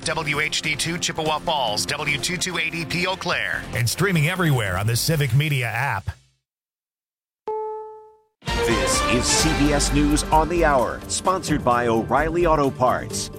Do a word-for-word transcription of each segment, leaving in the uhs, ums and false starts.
W H D two Chippewa Falls, W two two eighty P Eau Claire. And streaming everywhere on the Civic Media app. This is C B S News on the Hour, sponsored by O'Reilly Auto Parts.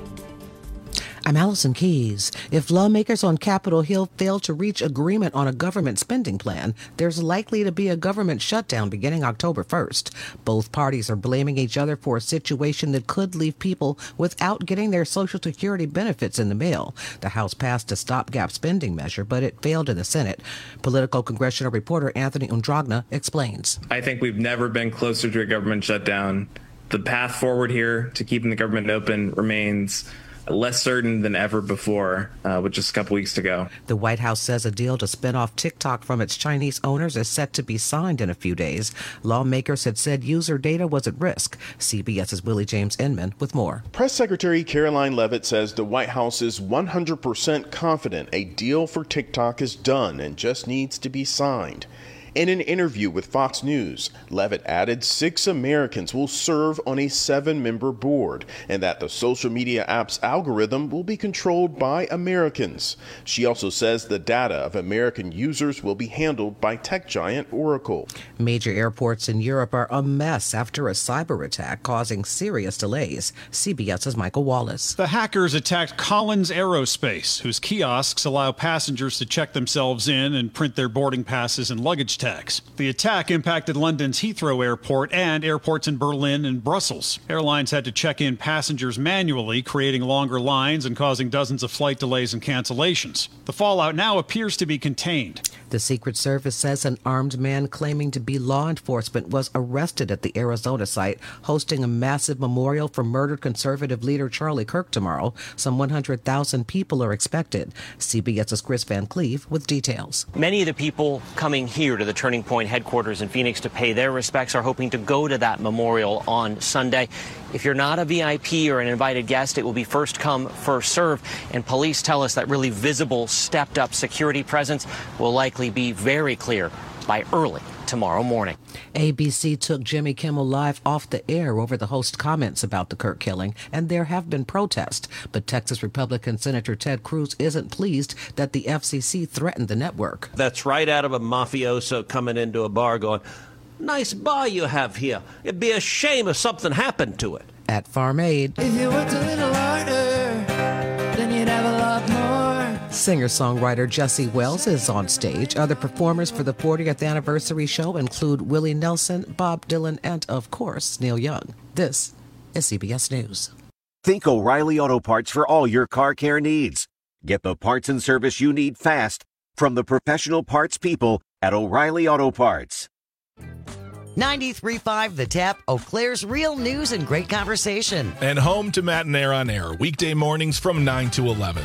I'm Allison Keyes. If lawmakers on Capitol Hill fail to reach agreement on a government spending plan, there's likely to be a government shutdown beginning October first. Both parties are blaming each other for a situation that could leave people without getting their Social Security benefits in the mail. The House passed a stopgap spending measure, but it failed in the Senate. Political congressional reporter Anthony Undragna explains. I think we've never been closer to a government shutdown. The path forward here to keeping the government open remains less certain than ever before, uh, with just a couple weeks to go. The White House says a deal to spin off TikTok from its Chinese owners is set to be signed in a few days. Lawmakers had said user data was at risk. CBS's Willie James Inman with more. Press Secretary Caroline Leavitt says the White House is one hundred percent confident a deal for TikTok is done and just needs to be signed. In an interview with Fox News, Leavitt added six Americans will serve on a seven-member board and that the social media app's algorithm will be controlled by Americans. She also says the data of American users will be handled by tech giant Oracle. Major airports in Europe are a mess after a cyber attack causing serious delays. CBS's Michael Wallace. The hackers attacked Collins Aerospace, whose kiosks allow passengers to check themselves in and print their boarding passes and luggage tags. The attack impacted London's Heathrow Airport and airports in Berlin and Brussels. Airlines had to check in passengers manually, creating longer lines and causing dozens of flight delays and cancellations. The fallout now appears to be contained. The Secret Service says an armed man claiming to be law enforcement was arrested at the Arizona site, hosting a massive memorial for murdered conservative leader Charlie Kirk tomorrow. Some one hundred thousand people are expected. CBS's Chris Van Cleve with details. Many of the people coming here to the Turning Point headquarters in Phoenix to pay their respects are hoping to go to that memorial on Sunday. If you're not a V I P or an invited guest, it will be first come, first serve. And police tell us that really visible, stepped up security presence will likely be very clear by early tomorrow morning. A B C took Jimmy Kimmel Live off the air over the host's comments about the Kirk killing, and there have been protests. But Texas Republican Senator Ted Cruz isn't pleased that the F C C threatened the network. That's right out of a mafioso coming into a bar going, "Nice bar you have here. It'd be a shame if something happened to it." At Farm Aid, if you worked a little harder, then you'd have a lot more. Singer-songwriter Jesse Wells is on stage. Other performers for the fortieth anniversary show include Willie Nelson, Bob Dylan, and, of course, Neil Young. This is C B S News. Think O'Reilly Auto Parts for all your car care needs. Get the parts and service you need fast from the professional parts people at O'Reilly Auto Parts. ninety-three point five The Tap, Eau Claire's real news and great conversation. And home to Matt and Air on Air, weekday mornings from nine to eleven.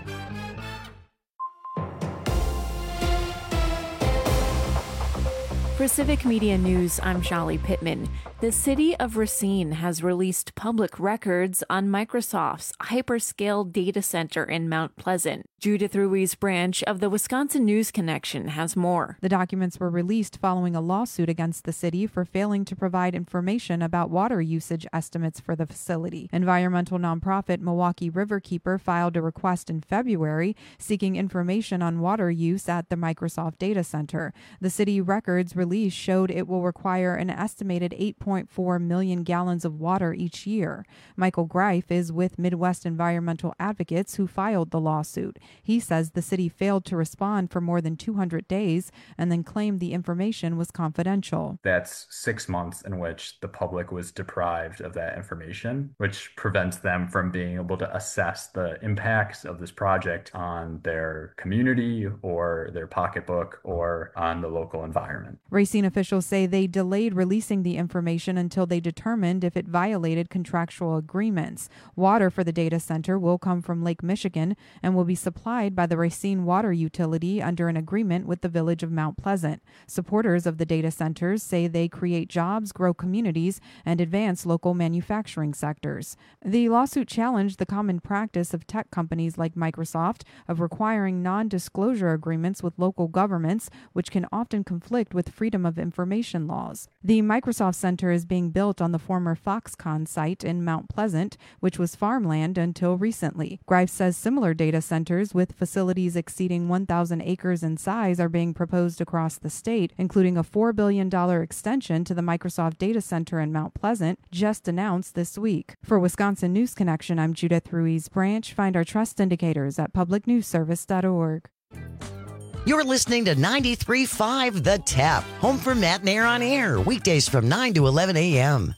For Civic Media News, I'm Shali Pittman. The city of Racine has released public records on Microsoft's hyperscale data center in Mount Pleasant. Judith Ruiz Branch of the Wisconsin News Connection has more. The documents were released following a lawsuit against the city for failing to provide information about water usage estimates for the facility. Environmental nonprofit Milwaukee Riverkeeper filed a request in February seeking information on water use at the Microsoft data center. The city records release showed it will require an estimated eight point four million gallons of water each year. Michael Greif is with Midwest Environmental Advocates, who filed the lawsuit. He says the city failed to respond for more than two hundred days and then claimed the information was confidential. That's six months in which the public was deprived of that information, which prevents them from being able to assess the impacts of this project on their community or their pocketbook or on the local environment. Racine officials say they delayed releasing the information until they determined if it violated contractual agreements. Water for the data center will come from Lake Michigan and will be supplied supplied by the Racine Water Utility under an agreement with the Village of Mount Pleasant. Supporters of the data centers say they create jobs, grow communities, and advance local manufacturing sectors. The lawsuit challenged the common practice of tech companies like Microsoft of requiring non-disclosure agreements with local governments, which can often conflict with freedom of information laws. The Microsoft Center is being built on the former Foxconn site in Mount Pleasant, which was farmland until recently. Grives says similar data centers with facilities exceeding one thousand acres in size are being proposed across the state, including a four billion dollars extension to the Microsoft data center in Mount Pleasant, just announced this week. For Wisconsin News Connection, I'm Judith Ruiz Branch. Find our trust indicators at public news service dot org. You're listening to ninety-three point five The Tap, home for Matt and Air on Air, weekdays from nine to eleven a.m.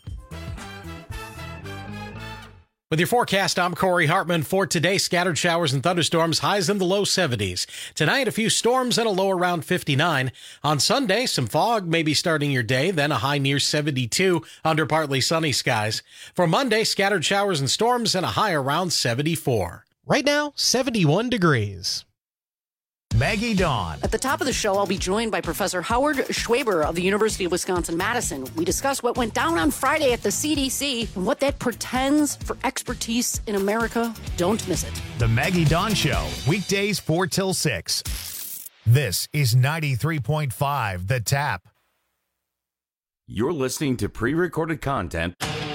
With your forecast, I'm Corey Hartman. For today, scattered showers and thunderstorms, highs in the low seventies. Tonight, a few storms and a low around fifty-nine. On Sunday, some fog may be starting your day, then a high near seventy-two under partly sunny skies. For Monday, scattered showers and storms and a high around seventy-four. Right now, seventy-one degrees. Maggie Dawn. At the top of the show, I'll be joined by Professor Howard Schwaber of the University of Wisconsin-Madison. We discuss what went down on Friday at the C D C and what that portends for expertise in America. Don't miss it. The Maggie Dawn Show, weekdays four till six. This is ninety-three point five The Tap. You're listening to pre-recorded content.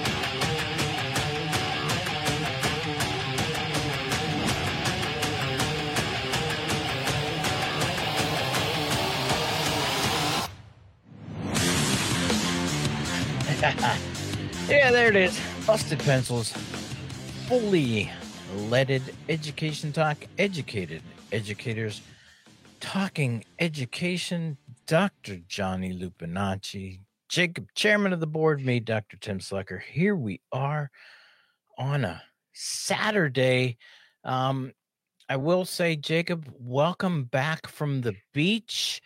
Yeah, there it is. Busted Pencils. Fully leaded education talk. Educated educators talking education. Doctor Johnny Lupinacci. Jacob, chairman of the board, me, Doctor Tim Slucker. Here we are on a Saturday. Um, I will say, Jacob, welcome back from the beach.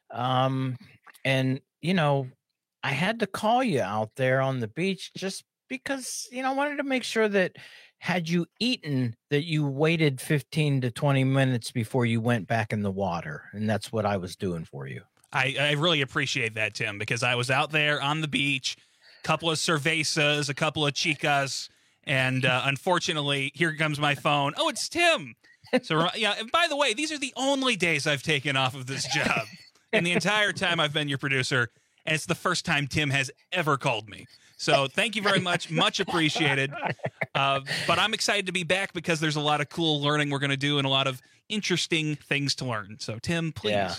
Um, and, you know, I had to call you out there on the beach just because, you know, I wanted to make sure that had you eaten, that you waited fifteen to twenty minutes before you went back in the water. And that's what I was doing for you. I, I really appreciate that, Tim, because I was out there on the beach, a couple of cervezas, a couple of chicas, and uh, unfortunately, here comes my phone. Oh, it's Tim. So, yeah, and by the way, these are the only days I've taken off of this job. And the entire time I've been your producer. And it's the first time Tim has ever called me. So thank you very much. Much appreciated. Uh, but I'm excited to be back because there's a lot of cool learning we're going to do and a lot of interesting things to learn. So, Tim, please. Yeah.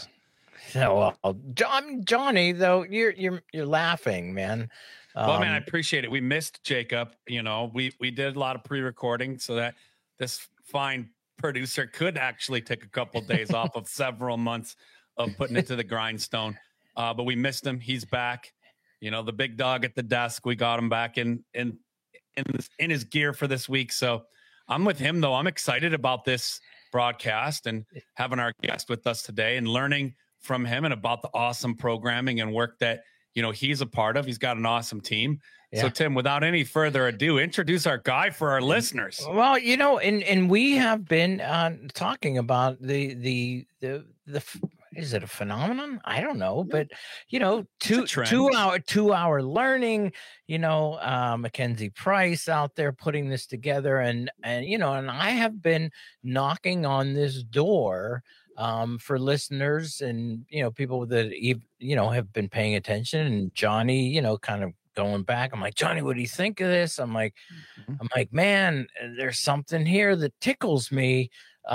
So, uh, John, Johnny, though, you're you're you're laughing, man. Um, well, man, I appreciate it. We missed Jacob. You know, we we did a lot of pre-recording so that this fine producer could actually take a couple of days off of several months of putting it to the grindstone. Uh, but we missed him. He's back. You know, the big dog at the desk. We got him back in in in, this, in his gear for this week. So I'm with him, though. I'm excited about this broadcast and having our guest with us today and learning from him and about the awesome programming and work that, you know, he's a part of. He's got an awesome team. Yeah. So, Tim, without any further ado, introduce our guy for our listeners. Well, you know, and and we have been uh, talking about the the the the. Is it a phenomenon? I don't know, but you know, two two hour two hour learning. You know, uh, Mackenzie Price out there putting this together, and and you know, and I have been knocking on this door um, for listeners and you know people that you know have been paying attention. And Johnny, you know, kind of going back. I'm like, Johnny, what do you think of this? I'm like, mm-hmm. I'm like, man, there's something here that tickles me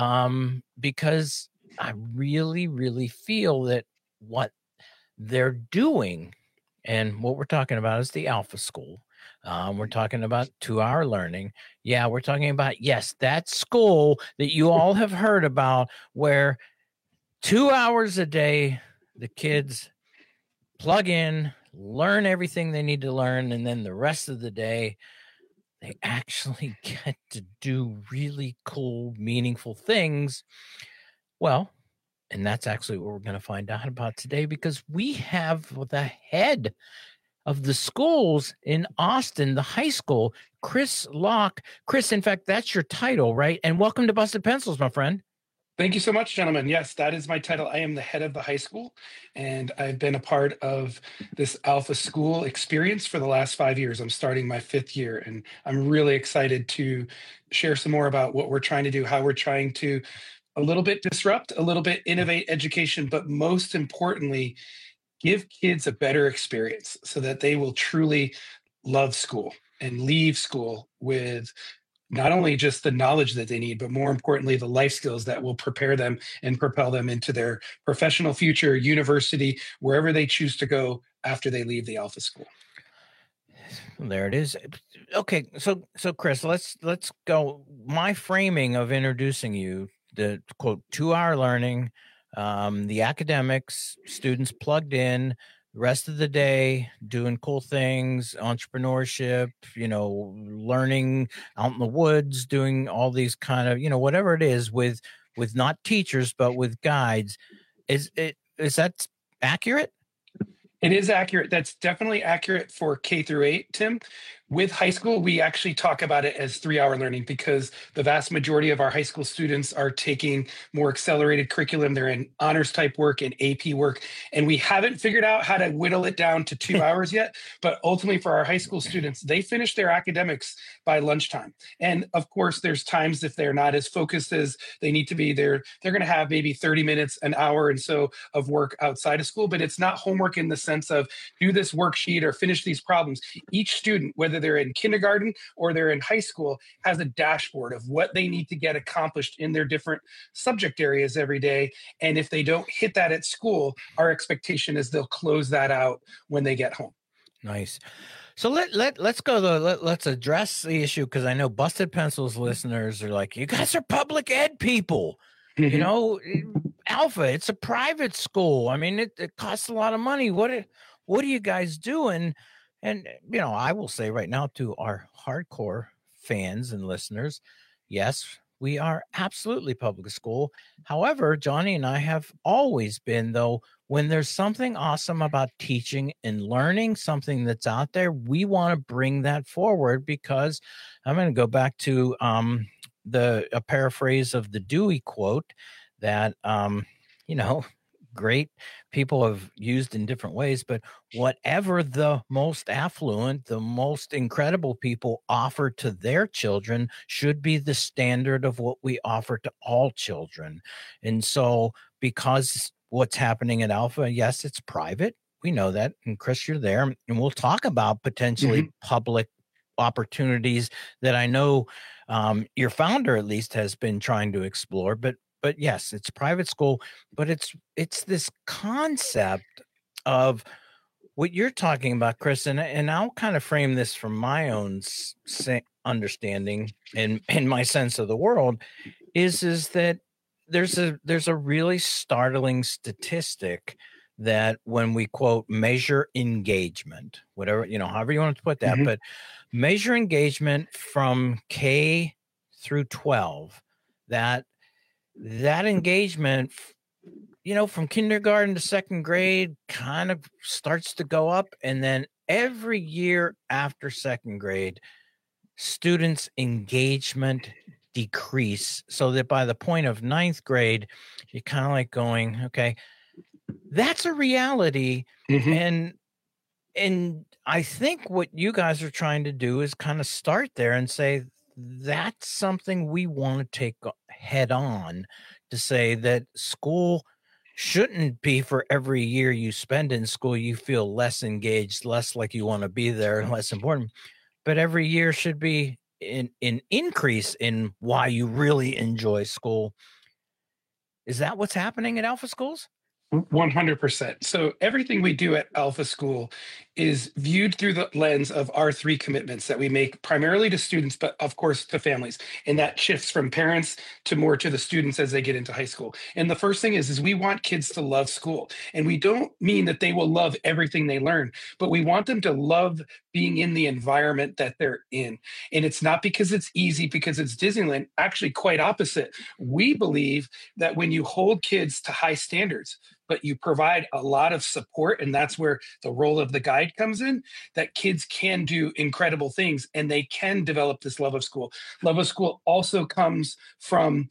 um, because. I really, really feel that what they're doing and what we're talking about is the Alpha School. Um, we're talking about two-hour learning. Yeah, we're talking about, yes, that school that you all have heard about where two hours a day, the kids plug in, learn everything they need to learn, and then the rest of the day, they actually get to do really cool, meaningful things. Well, and that's actually what we're going to find out about today because we have the head of the schools in Austin, the high school, Chris Locke. Chris, in fact, that's your title, right? And welcome to Busted Pencils, my friend. Thank you so much, gentlemen. Yes, that is my title. I am the head of the high school, and I've been a part of this Alpha School experience for the last five years. I'm starting my fifth year, and I'm really excited to share some more about what we're trying to do, how we're trying to a little bit disrupt, a little bit innovate education, but most importantly, give kids a better experience so that they will truly love school and leave school with not only just the knowledge that they need, but more importantly, the life skills that will prepare them and propel them into their professional future, university, wherever they choose to go after they leave the Alpha School. There it is. Okay, so so Chris, let's let's go. My framing of introducing you, the quote two-hour learning, um, the academics, students plugged in, rest of the day doing cool things, entrepreneurship, you know, learning out in the woods, doing all these kind of, you know, whatever it is with with not teachers but with guides. Is it is that accurate? It is accurate. That's definitely accurate for K through eight, Tim. With high school, we actually talk about it as three-hour learning because the vast majority of our high school students are taking more accelerated curriculum. They're in honors type work and A P work, and we haven't figured out how to whittle it down to two hours yet. But ultimately, for our high school students, they finish their academics by lunchtime. And of course, there's times if they're not as focused as they need to be, they're they're going to have maybe thirty minutes, an hour, and so of work outside of school. But it's not homework in the sense of do this worksheet or finish these problems. Each student, whether they're in kindergarten or they're in high school, has a dashboard of what they need to get accomplished in their different subject areas every day. And if they don't hit that at school, our expectation is they'll close that out when they get home. Nice. So let let let's go to let, let's address the issue, because I know Busted Pencils listeners are like, you guys are public ed people. Mm-hmm. You know, Alpha, it's a private school. I mean, it, it costs a lot of money. What what are you guys doing? And, you know, I will say right now to our hardcore fans and listeners, yes, we are absolutely public school. However, Johnny and I have always been, though, when there's something awesome about teaching and learning, something that's out there, we want to bring that forward, because I'm going to go back to um, the a paraphrase of the Dewey quote that, um, you know, great people have used in different ways, but whatever the most affluent, the most incredible people offer to their children should be the standard of what we offer to all children. And so, because what's happening at Alpha, yes, it's private. We know that. And Chris, you're there. And we'll talk about potentially mm-hmm. public opportunities that I know um, your founder at least has been trying to explore. But But yes, it's private school, but it's it's this concept of what you're talking about, Chris, and, and I'll kind of frame this from my own understanding and, and my sense of the world, is, is that there's a there's a really startling statistic that when we, quote, measure engagement, whatever, you know, however you want to put that, mm-hmm. but measure engagement from K through twelve, that that engagement, you know, from kindergarten to second grade kind of starts to go up. And then every year after second grade, students' engagement decrease, so that by the point of ninth grade, you're kind of like going, okay, that's a reality. Mm-hmm. And, and I think what you guys are trying to do is kind of start there and say, that's something we want to take head on, to say that school shouldn't be for every year you spend in school, you feel less engaged, less like you want to be there, less important, but every year should be an, an increase in why you really enjoy school. Is that what's happening at Alpha schools? one hundred percent. So everything we do at Alpha School is viewed through the lens of our three commitments that we make primarily to students, but of course to families. And that shifts from parents to more to the students as they get into high school. And the first thing is, is we want kids to love school. And we don't mean that they will love everything they learn, but we want them to love being in the environment that they're in. And it's not because it's easy, because it's Disneyland. Actually, quite opposite. We believe that when you hold kids to high standards, but you provide a lot of support, and that's where the role of the guide comes in, that kids can do incredible things and they can develop this love of school. Love of school also comes from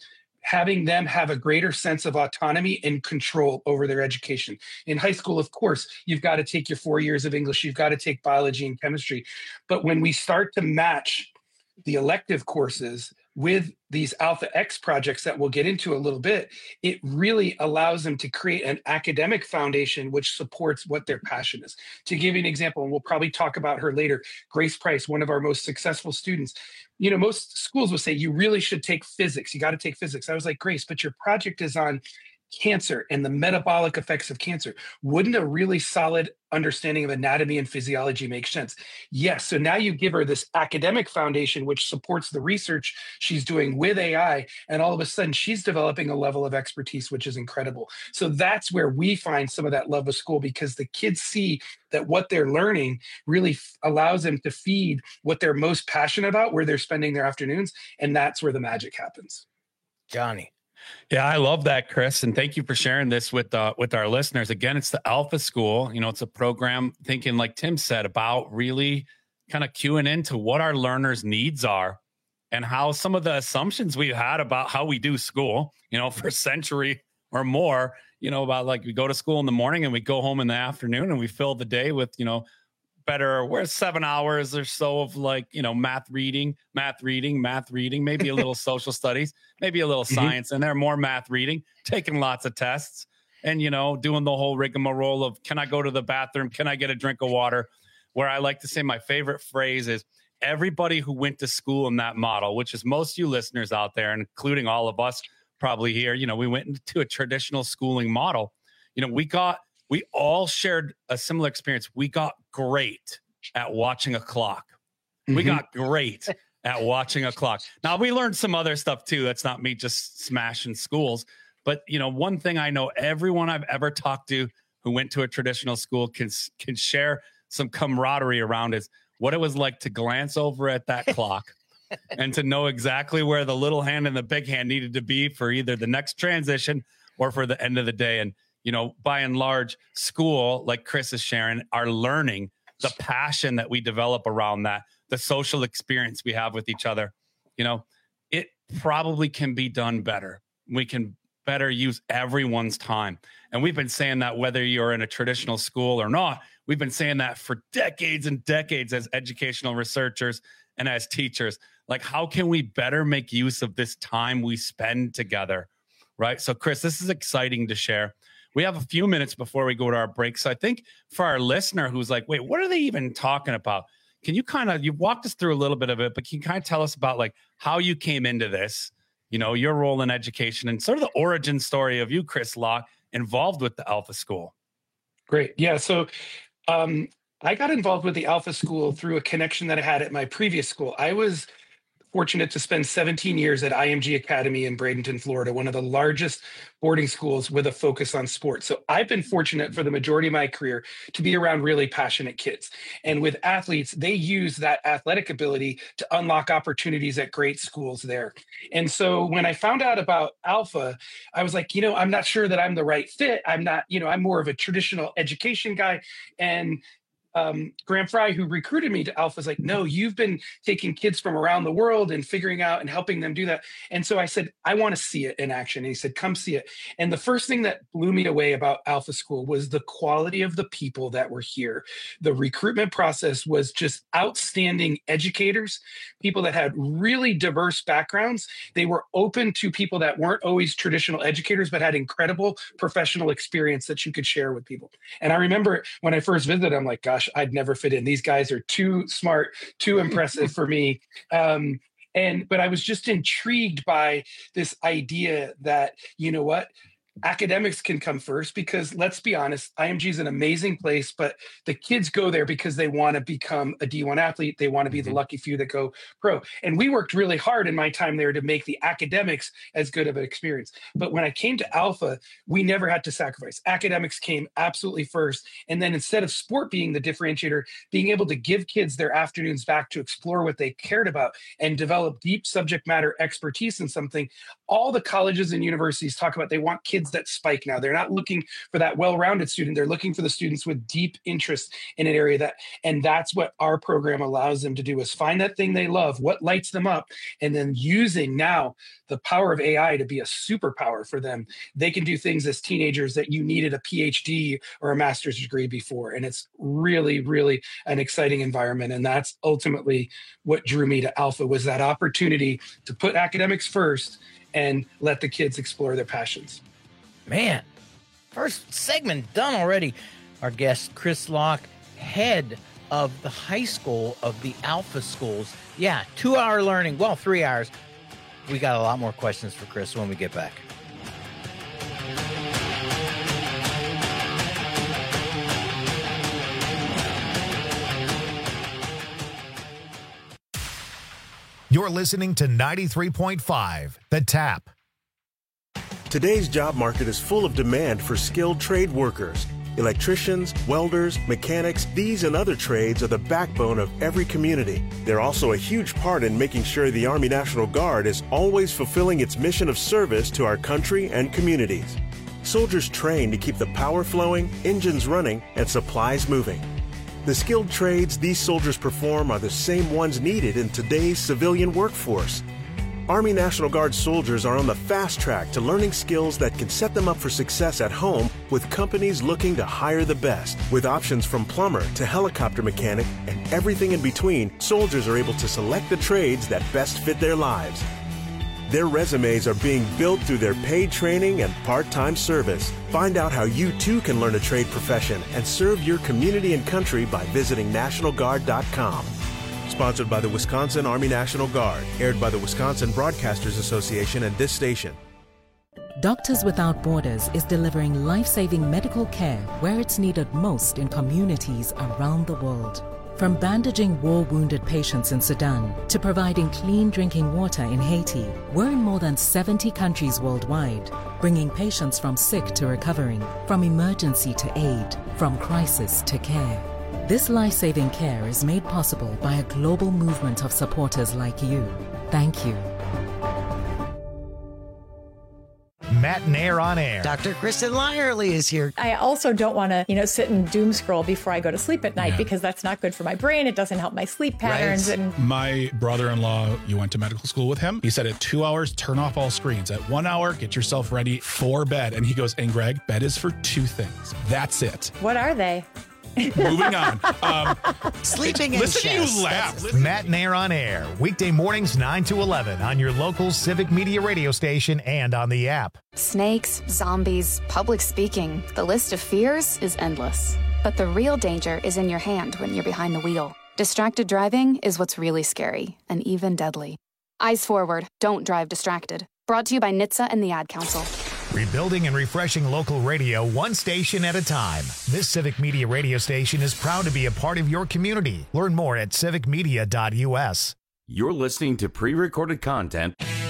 having them have a greater sense of autonomy and control over their education. In high school, of course, you've got to take your four years of English, you've got to take biology and chemistry. But when we start to match the elective courses with these Alpha X projects that we'll get into a little bit, it really allows them to create an academic foundation which supports what their passion is. To give you an example, and we'll probably talk about her later, Grace Price, one of our most successful students. You know, most schools will say you really should take physics. You got to take physics. I was like, Grace, but your project is on cancer and the metabolic effects of cancer. Wouldn't a really solid understanding of anatomy and physiology make sense? Yes. So now you give her this academic foundation, which supports the research she's doing with A I. And all of a sudden she's developing a level of expertise, which is incredible. So that's where we find some of that love of school, because the kids see that what they're learning really f- allows them to feed what they're most passionate about, where they're spending their afternoons. And that's where the magic happens. Johnny. Yeah, I love that, Chris. And thank you for sharing this with uh, with our listeners. Again, it's the Alpha School. You know, it's a program thinking, like Tim said, about really kind of cueing into what our learners' needs are and how some of the assumptions we've had about how we do school, you know, for a century or more, you know, about like we go to school in the morning and we go home in the afternoon and we fill the day with, you know, better, where's seven hours or so of like, you know, math reading, math reading, math reading, maybe a little social studies, maybe a little science in there, more math reading, taking lots of tests and, you know, doing the whole rigmarole of, can I go to the bathroom? Can I get a drink of water? Where I like to say my favorite phrase is, everybody who went to school in that model, which is most of you listeners out there, including all of us probably here, you know, we went into a traditional schooling model. You know, we got, we all shared a similar experience. We got great at watching a clock. Mm-hmm. We got great at watching a clock. Now, we learned some other stuff too. That's not me just smashing schools. But, you know, one thing I know everyone I've ever talked to who went to a traditional school can, can share some camaraderie around is what it was like to glance over at that clock and to know exactly where the little hand and the big hand needed to be for either the next transition or for the end of the day. And, you know, by and large, school, like Chris is sharing, our learning, the passion that we develop around that, the social experience we have with each other, you know, it probably can be done better. We can better use everyone's time. And we've been saying that whether you're in a traditional school or not, we've been saying that for decades and decades as educational researchers and as teachers. Like, how can we better make use of this time we spend together, right? So, Chris, this is exciting to share. We have a few minutes before we go to our break. So I think for our listener who's like, wait, what are they even talking about? Can you kind of, you've walked us through a little bit of it, but can you kind of tell us about like how you came into this, you know, your role in education and sort of the origin story of you, Chris Locke, involved with the Alpha School? Great. Yeah. So um, I got involved with the Alpha School through a connection that I had at my previous school. I was fortunate to spend seventeen years at I M G Academy in Bradenton, Florida, one of the largest boarding schools with a focus on sports. So I've been fortunate for the majority of my career to be around really passionate kids. And with athletes, they use that athletic ability to unlock opportunities at great schools there. And so when I found out about Alpha, I was like, you know, I'm not sure that I'm the right fit. I'm not, you know, I'm more of a traditional education guy. And Um, Graham Fry, who recruited me to Alpha, is like, no, you've been taking kids from around the world and figuring out and helping them do that. And so I said, I want to see it in action. And he said, come see it. And the first thing that blew me away about Alpha School was the quality of the people that were here. The recruitment process was just outstanding educators, people that had really diverse backgrounds. They were open to people that weren't always traditional educators, but had incredible professional experience that you could share with people. And I remember when I first visited, I'm like, gosh, I'd never fit in. These guys are too smart, too impressive for me. Um, and, but I was just intrigued by this idea that, you know what, academics can come first, because let's be honest, I M G is an amazing place, but the kids go there because they want to become a D one athlete. They want to be the lucky few that go pro. And we worked really hard in my time there to make the academics as good of an experience. But when I came to Alpha, we never had to sacrifice. Academics came absolutely first. And then instead of sport being the differentiator, being able to give kids their afternoons back to explore what they cared about and develop deep subject matter expertise in something, all the colleges and universities talk about they want kids that spike now. They're not looking for that well-rounded student. They're looking for the students with deep interest in an area that, and that's what our program allows them to do, is find that thing they love, what lights them up, and then using now the power of A I to be a superpower for them. They can do things as teenagers that you needed a P H D or a master's degree before. And it's really, really an exciting environment. And that's ultimately what drew me to Alpha, was that opportunity to put academics first and let the kids explore their passions. Man, first segment done already. Our guest, Chris Locke, head of the high school of the Alpha schools. Yeah, two-hour learning. Well, three hours. We got a lot more questions for Chris when we get back. You're listening to ninety-three point five, The Tap. Today's job market is full of demand for skilled trade workers. Electricians, welders, mechanics, these and other trades are the backbone of every community. They're also a huge part in making sure the Army National Guard is always fulfilling its mission of service to our country and communities. Soldiers train to keep the power flowing, engines running, and supplies moving. The skilled trades these soldiers perform are the same ones needed in today's civilian workforce. Army National Guard soldiers are on the fast track to learning skills that can set them up for success at home with companies looking to hire the best. With options from plumber to helicopter mechanic and everything in between, soldiers are able to select the trades that best fit their lives. Their resumes are being built through their paid training and part-time service. Find out how you too can learn a trade profession and serve your community and country by visiting National Guard dot com. Sponsored by the Wisconsin Army National Guard. Aired by the Wisconsin Broadcasters Association and this station. Doctors Without Borders is delivering life-saving medical care where it's needed most in communities around the world. From bandaging war-wounded patients in Sudan to providing clean drinking water in Haiti, we're in more than seventy countries worldwide, bringing patients from sick to recovering, from emergency to aid, from crisis to care. This life-saving care is made possible by a global movement of supporters like you. Thank you. Matt and Air on Air. Doctor Kristen Lyerly is here. I also don't want to, you know, sit and doom scroll before I go to sleep at night yeah. because that's not good for my brain. It doesn't help my sleep patterns. Right. And my brother-in-law, you went to medical school with him. He said at two hours, turn off all screens. At one hour, get yourself ready for bed. And he goes, and Greg, bed is for two things. That's it. What are they? Moving on. Um, Sleeping in Listen chest. to you laugh. Listen. Matt and Air on Air. Weekday mornings nine to eleven on your local Civic Media radio station and on the app. Snakes, zombies, public speaking. The list of fears is endless. But the real danger is in your hand when you're behind the wheel. Distracted driving is what's really scary and even deadly. Eyes forward. Don't drive distracted. Brought to you by N H T S A and the Ad Council. Rebuilding and refreshing local radio one station at a time. This Civic Media radio station is proud to be a part of your community. Learn more at civic media dot u s. You're listening to pre-recorded content.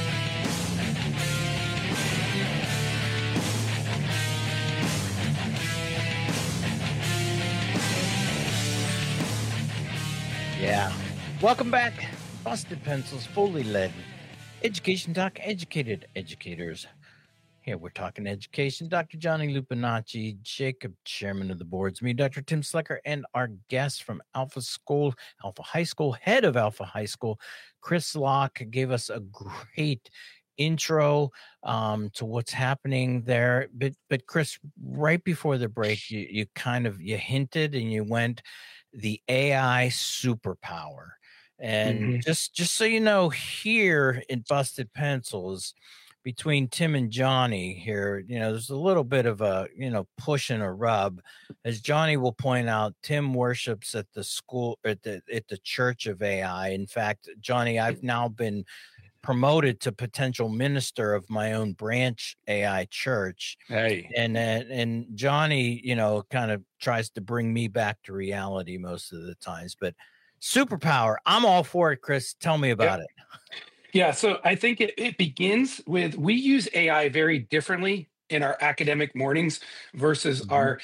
Yeah. Welcome back. Busted Pencils, fully led. Education Talk, educated educators. Here we're talking education. Doctor Johnny Lupinacci, Jacob, chairman of the boards, me, Doctor Tim Slecker, and our guest from Alpha School, Alpha High School, head of Alpha High School, Chris Locke, gave us a great intro um, to what's happening there. But, but Chris, right before the break, you, you kind of, you hinted and you went the A I superpower. And mm-hmm. just, just so you know, here in Busted Pencils, between Tim and Johnny here, you know, there's a little bit of a, you know, push and a rub. As Johnny will point out, Tim worships at the school, at the, at the Church of A I. In fact, Johnny, I've now been promoted to potential minister of my own branch A I church. Hey. And, and, and Johnny, you know, kind of tries to bring me back to reality most of the times, but superpower, I'm all for it, Chris. Tell me about yeah. it. Yeah, so I think it, it begins with, we use A I very differently in our academic mornings versus mm-hmm. our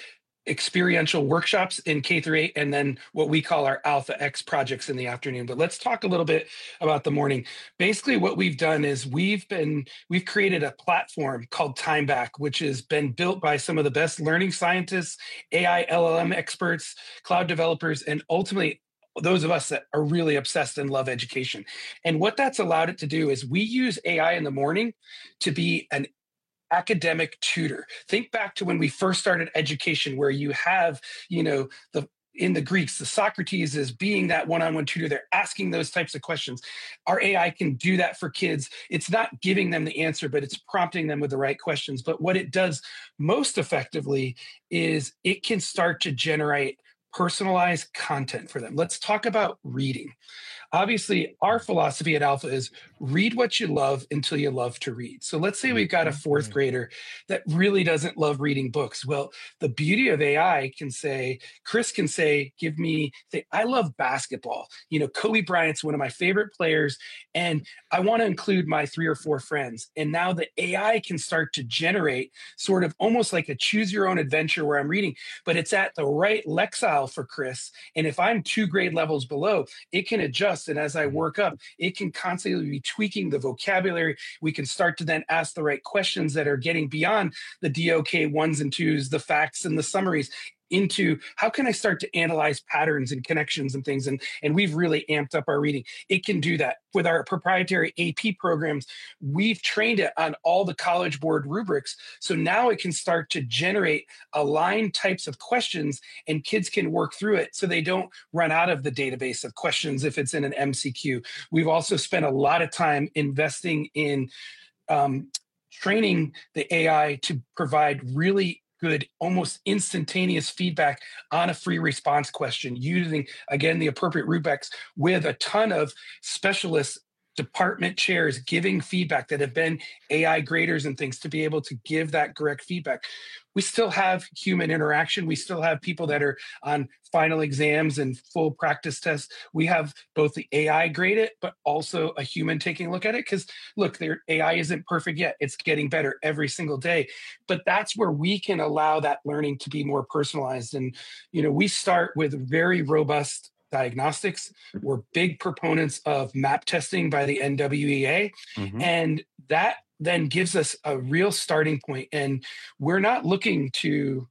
experiential workshops in K through eight, and then what we call our Alpha X projects in the afternoon. But let's talk a little bit about the morning. Basically, what we've done is we've been we've created a platform called Time Back, which has been built by some of the best learning scientists, A I, L L M experts, cloud developers, and ultimately those of us that are really obsessed and love education. And what that's allowed it to do is we use A I in the morning to be an academic tutor. Think back to when we first started education, where you have, you know, the in the Greeks, the Socrates is being that one-on-one tutor. They're asking those types of questions. Our A I can do that for kids. It's not giving them the answer, but it's prompting them with the right questions. But what it does most effectively is it can start to generate personalized content for them. Let's talk about reading. Obviously, our philosophy at Alpha is read what you love until you love to read. So let's say we've got a fourth grader that really doesn't love reading books. Well, the beauty of A I can say, Chris can say, give me, say, I love basketball. You know, Kobe Bryant's one of my favorite players, and I want to include my three or four friends. And now the A I can start to generate sort of almost like a choose your own adventure where I'm reading, but it's at the right lexile for Chris. And if I'm two grade levels below, it can adjust. And as I work up, it can constantly be tweaking the vocabulary. We can start to then ask the right questions that are getting beyond the D O K ones and twos, the facts and the summaries, into how can I start to analyze patterns and connections and things. And, and we've really amped up our reading. It can do that. With our proprietary A P programs, we've trained it on all the College Board rubrics. So now it can start to generate aligned types of questions, and kids can work through it so they don't run out of the database of questions if it's in an M C Q. We've also spent a lot of time investing in um, training the A I to provide really good, almost instantaneous feedback on a free response question, using, again, the appropriate rubrics with a ton of specialists, department chairs giving feedback that have been A I graders and things to be able to give that correct feedback. We still have human interaction. We still have people that are on final exams and full practice tests. We have both the A I grade it, but also a human taking a look at it. Because look, their A I isn't perfect yet. It's getting better every single day. But that's where we can allow that learning to be more personalized. And, you know, we start with very robust diagnostics. We're big proponents of map testing by the N W E A. Mm-hmm. And that then gives us a real starting point. And we're not looking to,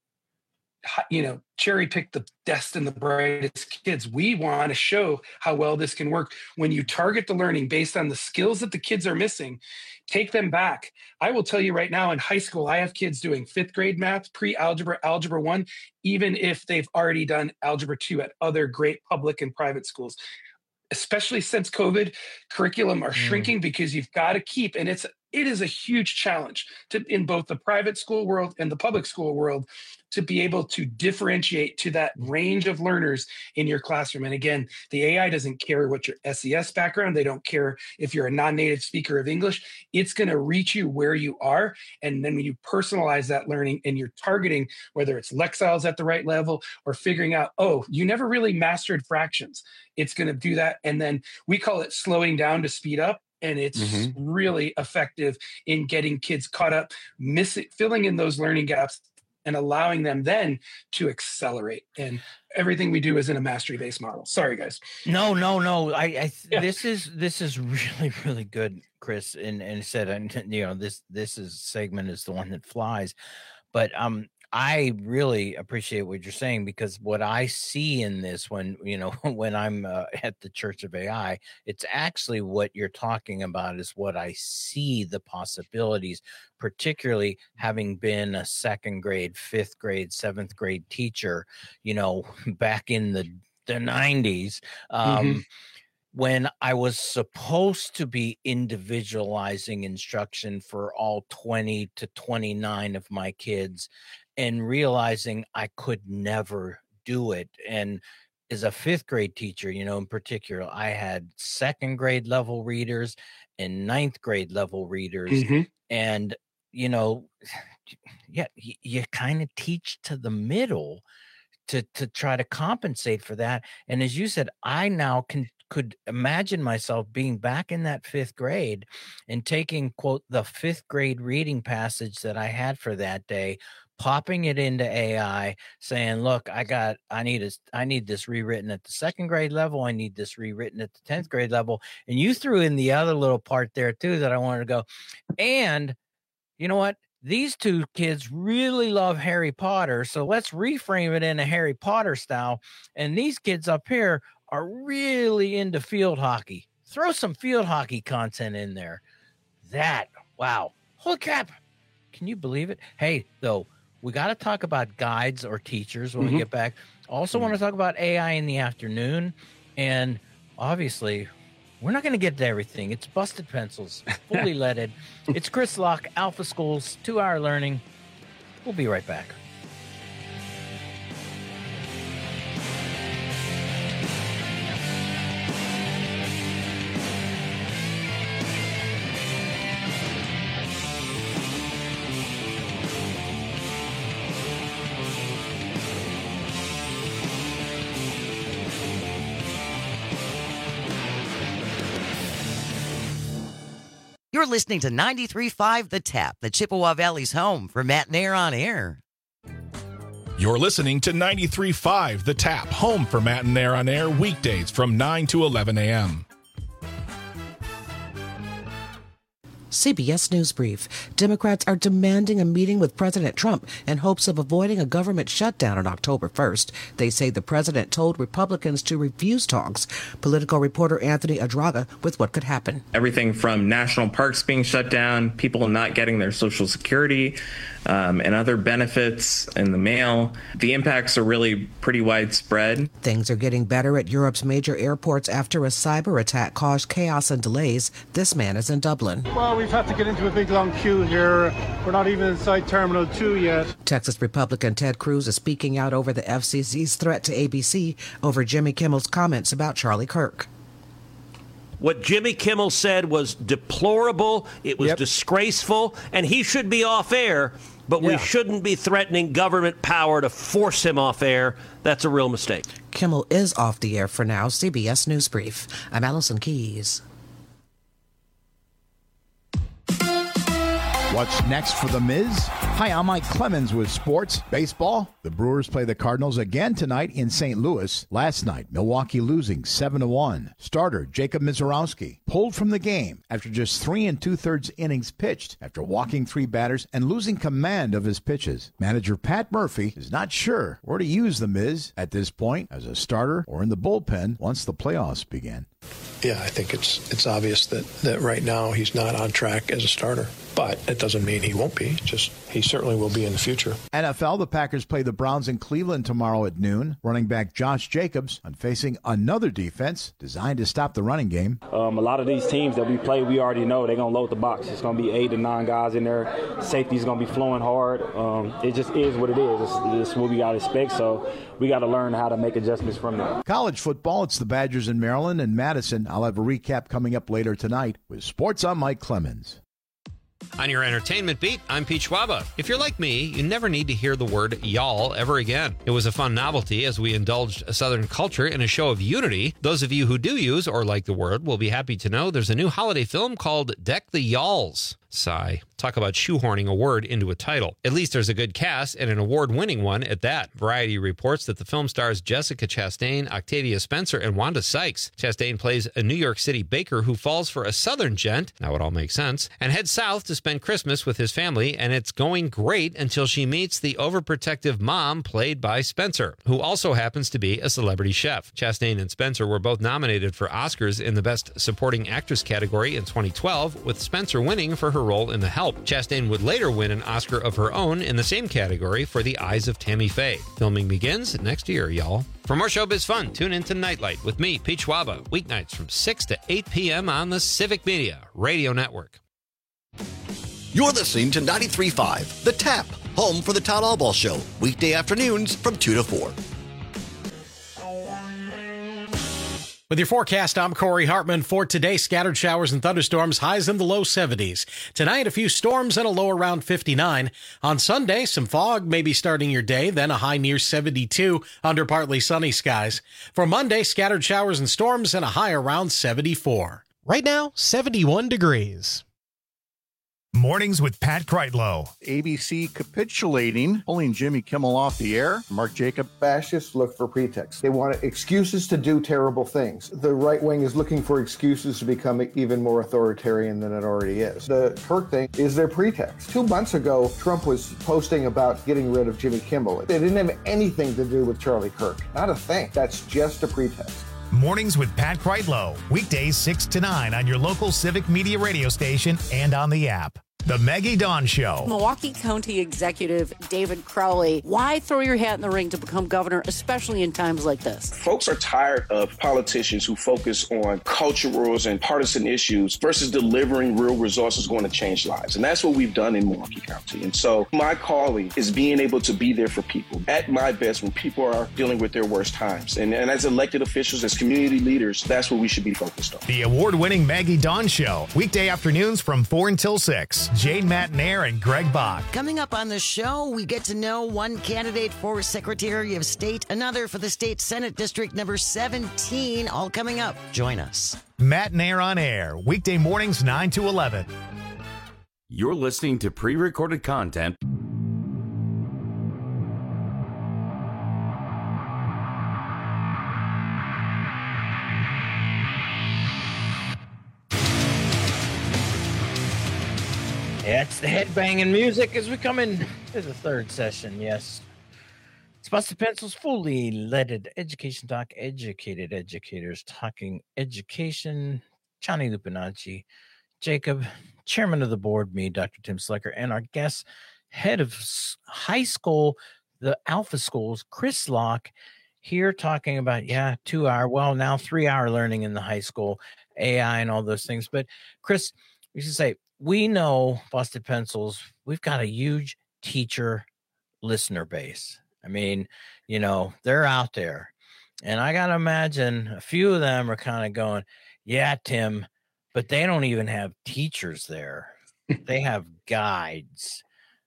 you know, cherry pick the best and the brightest kids. We want to show how well this can work. When you target the learning based on the skills that the kids are missing, take them back. I will tell you right now, in high school, I have kids doing fifth grade math, pre-algebra, algebra one, even if they've already done algebra two at other great public and private schools. Especially since COVID, curriculum are shrinking mm. because you've got to keep, and it's it is a huge challenge to in both the private school world and the public school world to be able to differentiate to that range of learners in your classroom. And again, the A I doesn't care what your S E S background, they don't care if you're a non-native speaker of English. It's going to reach you where you are. And then when you personalize that learning and you're targeting, whether it's lexiles at the right level or figuring out, oh, you never really mastered fractions, it's going to do that. And then we call it slowing down to speed up. And it's mm-hmm. really effective in getting kids caught up, missing, filling in those learning gaps and allowing them then to accelerate. And everything we do is in a mastery-based model. Sorry, guys. No, no, no. I, I yeah. this is this is really, really good, Chris. And and said, and you know, this this is segment is the one that flies. But um, I really appreciate what you're saying, because what I see in this, when you know when I'm uh, at the Church of A I, it's actually what you're talking about is what I see the possibilities, particularly having been a second grade, fifth grade, seventh grade teacher, you know, back in the the nineties. Um, mm-hmm. When I was supposed to be individualizing instruction for all twenty to twenty-nine of my kids, and realizing I could never do it. And as a fifth grade teacher, you know, in particular, I had second grade level readers and ninth grade level readers. Mm-hmm. And, you know, yeah, you, you kind of teach to the middle to, to try to compensate for that. And as you said, I now can could imagine myself being back in that fifth grade and taking, quote, the fifth grade reading passage that I had for that day, popping it into A I, saying, look, I got, I need a, I need this rewritten at the second grade level. I need this rewritten at the tenth grade level. And you threw in the other little part there too, that I wanted to go. And you know what? These two kids really love Harry Potter. So let's reframe it in a Harry Potter style. And these kids up here are really into field hockey. Throw some field hockey content in there. That, wow. Holy crap. Can you believe it? Hey, though, we got to talk about guides or teachers when mm-hmm. we get back. Also mm-hmm. want to talk about A I in the afternoon. And obviously, we're not going to get to everything. It's busted pencils, fully leaded. It's Chris Locke, Alpha Schools, two-hour learning. We'll be right back. You're listening to ninety-three point five The Tap, the Chippewa Valley's home for Matt Nair on Air. You're listening to ninety-three point five The Tap, home for Matt and Nair on Air, weekdays from nine to eleven a.m. C B S News Brief. Democrats are demanding a meeting with President Trump in hopes of avoiding a government shutdown on October first. They say the president told Republicans to refuse talks. Political reporter Anthony Adraga with what could happen. Everything from national parks being shut down, people not getting their Social Security um, and other benefits in the mail. The impacts are really pretty widespread. Things are getting better at Europe's major airports after a cyber attack caused chaos and delays. This man is in Dublin. Well, we've had to get into a big long queue here. We're not even inside Terminal two yet. Texas Republican Ted Cruz is speaking out over the F C C's threat to A B C over Jimmy Kimmel's comments about Charlie Kirk. What Jimmy Kimmel said was deplorable, it was yep. disgraceful, and he should be off air, but yeah. we shouldn't be threatening government power to force him off air. That's a real mistake. Kimmel is off the air for now. C B S News Brief. I'm Allison Keyes. What's next for The Miz? Hi, I'm Mike Clemens with sports. Baseball. The Brewers play the Cardinals again tonight in Saint Louis. Last night, Milwaukee losing seven to one. Starter Jacob Mizorowski pulled from the game after just three and two-thirds innings pitched after walking three batters and losing command of his pitches. Manager Pat Murphy is not sure where to use The Miz at this point, as a starter or in the bullpen once the playoffs begin. Yeah, I think it's it's obvious that, that right now he's not on track as a starter. But it doesn't mean he won't be. Just he certainly will be in the future. N F L, the Packers play the Browns in Cleveland tomorrow at noon. Running back Josh Jacobs on facing another defense designed to stop the running game. Um, a lot of these teams that we play, we already know they're going to load the box. It's going to be eight to nine guys in there. Safety's going to be flowing hard. Um, it just is what it is. It's, it's what we got to expect. So we got to learn how to make adjustments from that. College football, it's the Badgers in Maryland and Madison. I'll have a recap coming up later tonight. With sports, I'm Mike Clemens. On your entertainment beat, I'm Pete Schwaba. If you're like me, you never need to hear the word y'all ever again. It was a fun novelty as we indulged Southern culture in a show of unity. Those of you who do use or like the word will be happy to know there's a new holiday film called Deck the Y'alls. Sigh. Talk about shoehorning a word into a title. At least there's a good cast and an award-winning one at that. Variety reports that the film stars Jessica Chastain, Octavia Spencer, and Wanda Sykes. Chastain plays a New York City baker who falls for a Southern gent, now it all makes sense, and heads south to spend Christmas with his family, and it's going great until she meets the overprotective mom played by Spencer, who also happens to be a celebrity chef. Chastain and Spencer were both nominated for Oscars in the Best Supporting Actress category in twenty twelve, with Spencer winning for her role in The Help. Chastain would later win an Oscar of her own in the same category for The Eyes of Tammy Faye. Filming begins next year, y'all. For more showbiz fun, tune in to Nightlight with me, Pete Schwaba, weeknights from six to eight p.m. on the Civic Media Radio Network. You're listening to ninety-three point five The Tap, home for the Todd Albaugh Show, weekday afternoons from two to four. With your forecast, I'm Corey Hartman. For today, scattered showers and thunderstorms, highs in the low seventies. Tonight, a few storms and a low around fifty-nine. On Sunday, some fog may be starting your day, then a high near seventy-two under partly sunny skies. For Monday, scattered showers and storms and a high around seventy-four. Right now, seventy-one degrees. Mornings with Pat Kreitlow. A B C capitulating, pulling Jimmy Kimmel off the air. Mark Jacob. Fascists look for pretexts. They want excuses to do terrible things. The right wing is looking for excuses to become even more authoritarian than it already is. The Kirk thing is their pretext. Two months ago, Trump was posting about getting rid of Jimmy Kimmel. It didn't have anything to do with Charlie Kirk. Not a thing. That's just a pretext. Mornings with Pat Kreitlow. Weekdays six to nine on your local Civic Media radio station and on the app. The Maggie Dawn Show. Milwaukee County Executive David Crowley. Why throw your hat in the ring to become governor, especially in times like this? Folks are tired of politicians who focus on culturals and partisan issues versus delivering real results is going to change lives. And that's what we've done in Milwaukee County. And so my calling is being able to be there for people at my best when people are dealing with their worst times. And, and as elected officials, as community leaders, that's what we should be focused on. The award-winning Maggie Dawn Show. Weekday afternoons from four until six. Jane Matnair and Greg Bach. Coming up on the show, we get to know one candidate for Secretary of State, another for the state Senate District number seventeen. All coming up. Join us. Matnair on air. Weekday mornings nine to eleven. You're listening to pre-recorded content. Yeah, it's the headbanging music as we come in to the third session. Yes. It's Busted Pencils, fully leaded education talk, educated educators talking education. Johnny Lupinacci, Jacob, chairman of the board, me, Doctor Tim Slicker, and our guest, head of high school, the Alpha Schools, Chris Locke, here talking about, yeah, two hour, well, now three hour learning in the high school, A I and all those things. But Chris, we should say, we know Busted Pencils, we've got a huge teacher listener base. I mean, you know, they're out there. And I got to imagine a few of them are kind of going, yeah, Tim, but they don't even have teachers there. They have guides.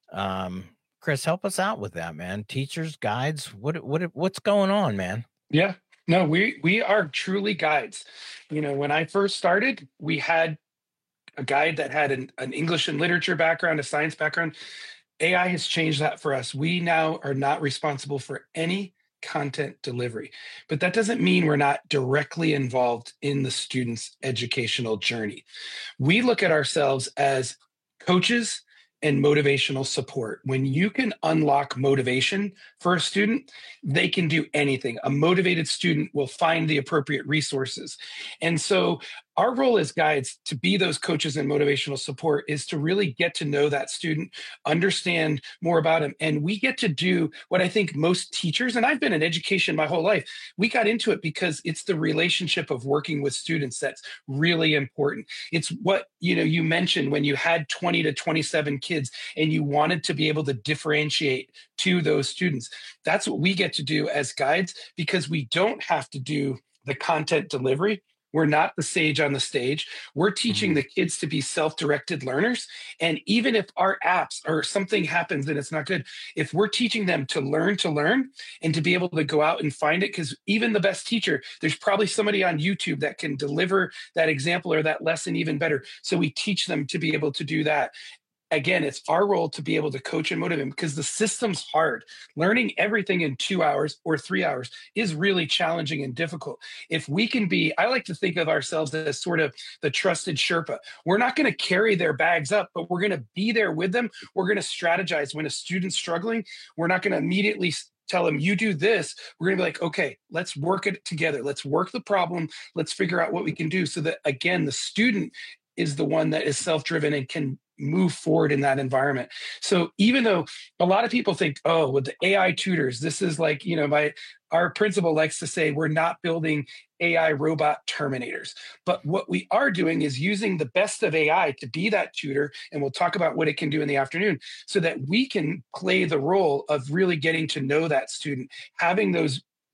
Um, Chris, help us out with that, man. Teachers, guides, what what what's going on, man? Yeah. No, we we are truly guides. You know, when I first started, we had a guide that had an, an English and literature background, a science background. A I has changed that for us. We now are not responsible for any content delivery, but that doesn't mean we're not directly involved in the student's educational journey. We look at ourselves as coaches and motivational support. When you can unlock motivation for a student, they can do anything. A motivated student will find the appropriate resources. And so our role as guides to be those coaches and motivational support is to really get to know that student, understand more about him. And we get to do what I think most teachers, and I've been in education my whole life, we got into it because it's the relationship of working with students that's really important. It's what, you know, you mentioned when you had twenty to twenty-seven kids and you wanted to be able to differentiate to those students. That's what we get to do as guides because we don't have to do the content delivery. We're not the sage on the stage. We're teaching the kids to be self-directed learners. And even if our apps or something happens and it's not good, if we're teaching them to learn to learn and to be able to go out and find it, because even the best teacher, there's probably somebody on YouTube that can deliver that example or that lesson even better. So we teach them to be able to do that. Again, it's our role to be able to coach and motivate them because the system's hard. Learning everything in two hours or three hours is really challenging and difficult. If we can be, I like to think of ourselves as sort of the trusted Sherpa. We're not going to carry their bags up, but we're going to be there with them. We're going to strategize. When a student's struggling, we're not going to immediately tell them, you do this. We're going to be like, okay, let's work it together. Let's work the problem. Let's figure out what we can do so that, again, the student is the one that is self-driven and can move forward in that environment. So even though a lot of people think, oh, with the A I tutors, this is like, you know, my our principal likes to say we're not building A I robot terminators. But what we are doing is using the best of A I to be that tutor. And we'll talk about what it can do in the afternoon so that we can play the role of really getting to know that student, having those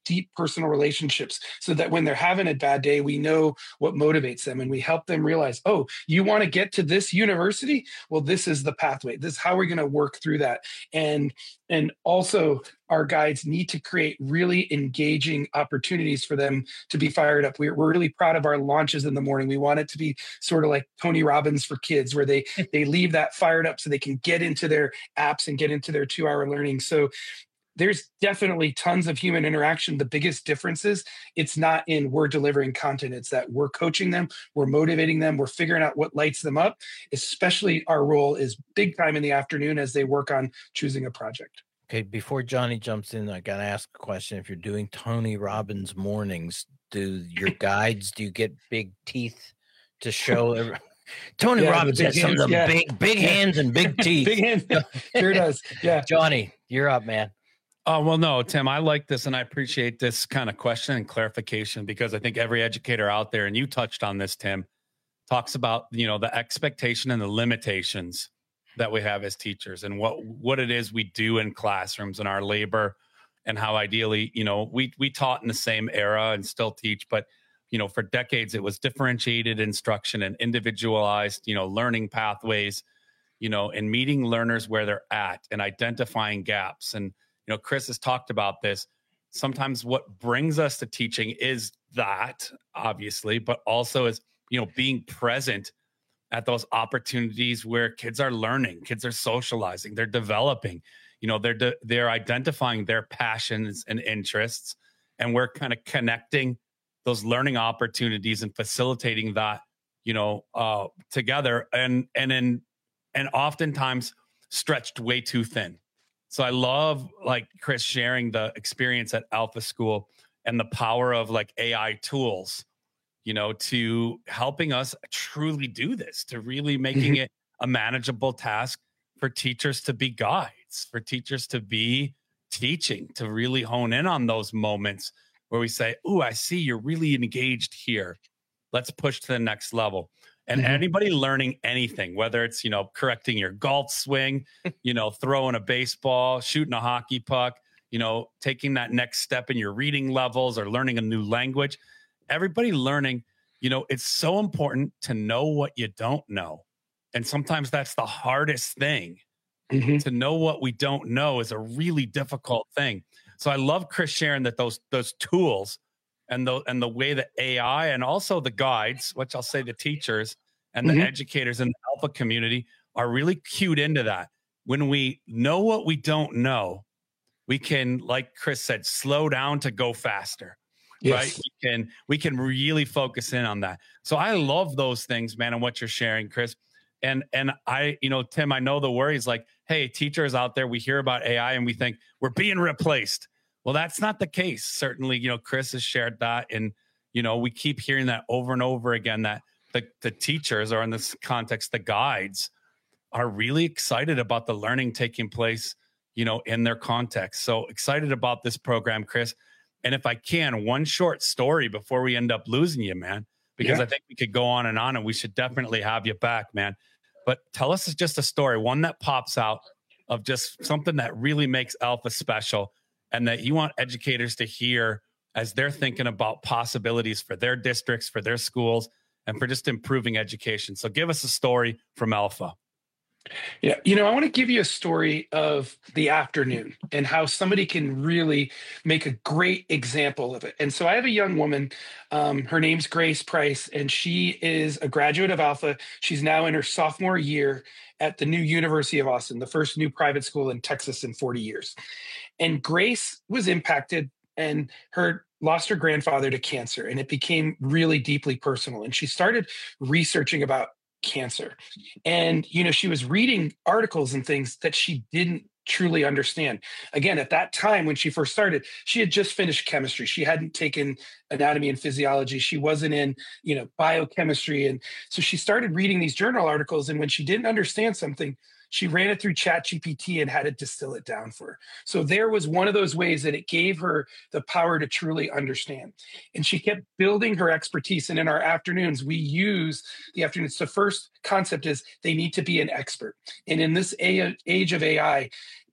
deep personal relationships so that when they're having a bad day, we know what motivates them and we help them realize, oh, you want to get to this university? Well, this is the pathway. This is how we're going to work through that. And and also our guides need to create really engaging opportunities for them to be fired up. We're, we're really proud of our launches in the morning. We want it to be sort of like Tony Robbins for kids, where they they leave that fired up so they can get into their apps and get into their two hour learning. So there's definitely tons of human interaction. The biggest difference is it's not in we're delivering content. It's that we're coaching them, we're motivating them, we're figuring out what lights them up. Especially our role is big time in the afternoon as they work on choosing a project. Okay, before Johnny jumps in, I got to ask a question. If you're doing Tony Robbins mornings, do your guides, do you get big teeth to show? Every- Tony yeah, Robbins has some of the yeah. big, big yeah. hands and big teeth. Big hands, sure does. Yeah, Johnny, you're up, man. Oh, well, no, Tim, I like this and I appreciate this kind of question and clarification, because I think every educator out there, and you touched on this, Tim, talks about, you know, the expectation and the limitations that we have as teachers and what, what it is we do in classrooms and our labor, and how ideally, you know, we, we taught in the same era and still teach, but, you know, for decades, it was differentiated instruction and individualized, you know, learning pathways, you know, and meeting learners where they're at and identifying gaps. And, you know, Chris has talked about this. Sometimes what brings us to teaching is that, obviously, but also is, you know, being present at those opportunities where kids are learning, kids are socializing, they're developing, you know, they're de- they're identifying their passions and interests, and we're kind of connecting those learning opportunities and facilitating that, you know, uh, together, and and in and oftentimes stretched way too thin. So I love, like, Chris sharing the experience at Alpha School and the power of like A I tools, you know, to helping us truly do this, to really making it a manageable task for teachers to be guides, for teachers to be teaching, to really hone in on those moments where we say, "Ooh, I see you're really engaged here. Let's push to the next level." And mm-hmm. anybody learning anything, whether it's, you know, correcting your golf swing, you know, throwing a baseball, shooting a hockey puck, you know, taking that next step in your reading levels or learning a new language, everybody learning, you know, it's so important to know what you don't know. And sometimes that's the hardest thing. Mm-hmm. To know what we don't know is a really difficult thing. So I love Chris sharing that those those tools and the and the way that A I and also the guides, which I'll say the teachers and the mm-hmm. educators in the Alpha community are really cued into that. When we know what we don't know, we can, like Chris said, slow down to go faster. Yes. Right? We can we can really focus in on that. So I love those things, man, and what you're sharing, Chris. And and I, you know, Tim, I know the worry is like, hey, teachers out there, we hear about A I and we think we're being replaced. Well, that's not the case. Certainly, you know, Chris has shared that. And, you know, we keep hearing that over and over again, that the, the teachers, or in this context, the guides, are really excited about the learning taking place, you know, in their context. So excited about this program, Chris. And if I can, one short story before we end up losing you, man, because yeah. I think we could go on and on, and we should definitely have you back, man. But tell us just a story, one that pops out of just something that really makes Alpha special, and that you want educators to hear as they're thinking about possibilities for their districts, for their schools, and for just improving education. So give us a story from Alpha. Yeah, you know, I want to give you a story of the afternoon and how somebody can really make a great example of it. And so I have a young woman, um, her name's Grace Price, and she is a graduate of Alpha. She's now in her sophomore year at the new University of Austin, the first new private school in Texas in forty years. And Grace was impacted and her lost her grandfather to cancer, and it became really deeply personal. And she started researching about cancer. And, you know, she was reading articles and things that she didn't truly understand. Again, at that time, when she first started, she had just finished chemistry. She hadn't taken anatomy and physiology. She wasn't in, you know, biochemistry. And so she started reading these journal articles. And when she didn't understand something, she ran it through ChatGPT and had to distill it down for her. So there was one of those ways that it gave her the power to truly understand. And she kept building her expertise. And in our afternoons, we use the afternoons. The first concept is they need to be an expert. And in this age of A I,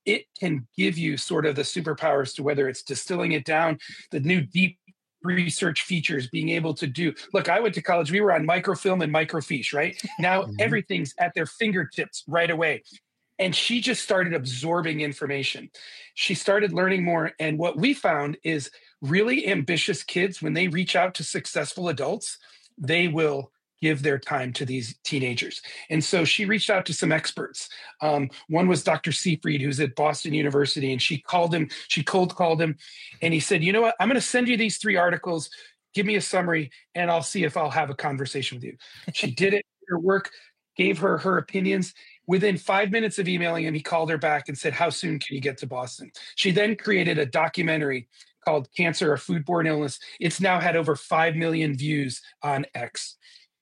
it can give you sort of the superpowers to whether it's distilling it down, the new deep research features, being able to do. Look, I went to college, we were on microfilm and microfiche, right? Now mm-hmm. everything's at their fingertips right away. And she just started absorbing information. She started learning more. And what we found is really ambitious kids, when they reach out to successful adults, they will give their time to these teenagers. And so she reached out to some experts. Um, one was Doctor Seyfried, who's at Boston University, and she called him, she cold called him, and he said, you know what, I'm going to send you these three articles, give me a summary, and I'll see if I'll have a conversation with you. She did it, her work, gave her her opinions. Within five minutes of emailing him, he called her back and said, how soon can you get to Boston? She then created a documentary called Cancer, a Foodborne Illness. It's now had over five million views on X.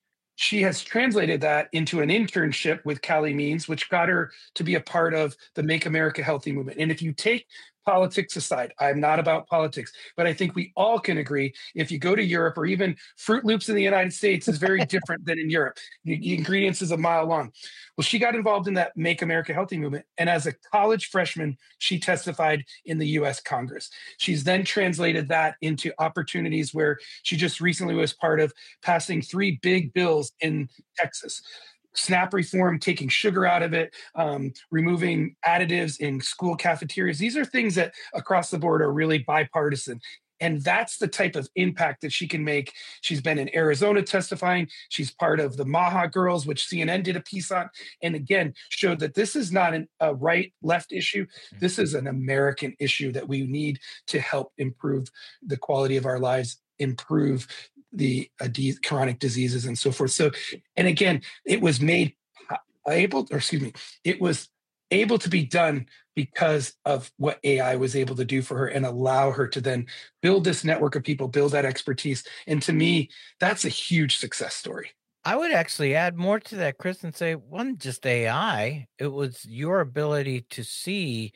She has translated that into an internship with Callie Means, which got her to be a part of the Make America Healthy movement. And if you take politics aside, I'm not about politics, but I think we all can agree, if you go to Europe, or even Fruit Loops in the United States is very different than in Europe. The, the ingredients is a mile long. Well, she got involved in that Make America Healthy movement. And as a college freshman, she testified in the U S Congress. She's then translated that into opportunities where she just recently was part of passing three big bills in Texas. SNAP reform, taking sugar out of it, um, removing additives in school cafeterias. These are things that across the board are really bipartisan. And that's the type of impact that she can make. She's been in Arizona testifying. She's part of the Maha Girls, which C N N did a piece on. And again, showed that this is not an, a right-left issue. This is an American issue that we need to help improve the quality of our lives, improve the uh, de- chronic diseases and so forth. So, and again, it was made able, or excuse me, it was able to be done because of what A I was able to do for her and allow her to then build this network of people, build that expertise. And to me, that's a huge success story. I would actually add more to that, Chris, and say, wasn't just A I, it was your ability to see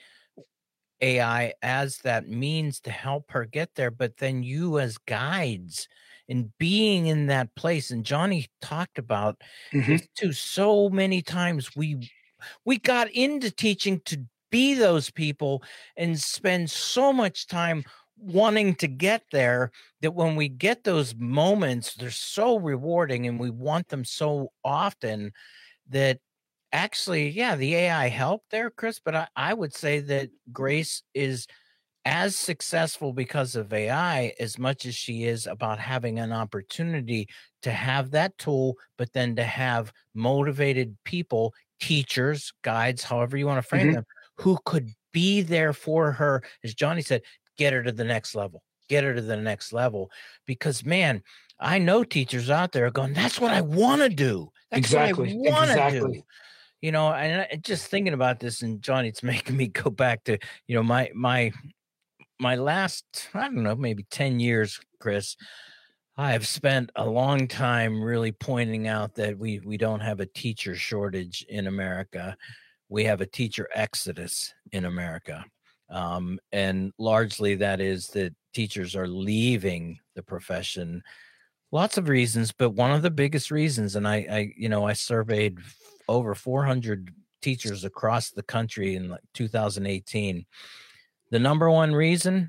A I as that means to help her get there, but then you as guides and being in that place. And Johnny talked about mm-hmm. this too. So many times we we got into teaching to be those people and spend so much time wanting to get there that when we get those moments, they're so rewarding and we want them so often that actually, yeah, the A I helped there, Chris, but I, I would say that Grace is as successful because of A I as much as she is about having an opportunity to have that tool, but then to have motivated people, teachers, guides, however you want to frame mm-hmm. them, who could be there for her, as Johnny said, get her to the next level, get her to the next level. Because, man, I know teachers out there going, that's what I want to do. That's exactly. what I want to exactly. do. You know, and just thinking about this, and Johnny, it's making me go back to, you know, my, my, my last, I don't know, maybe ten years, Chris. I've spent a long time really pointing out that we, we don't have a teacher shortage in America. We have a teacher exodus in America. Um, and largely that is that teachers are leaving the profession. Lots of reasons, but one of the biggest reasons, and I, I you know, I surveyed over four hundred teachers across the country in like two thousand eighteen. The number one reason,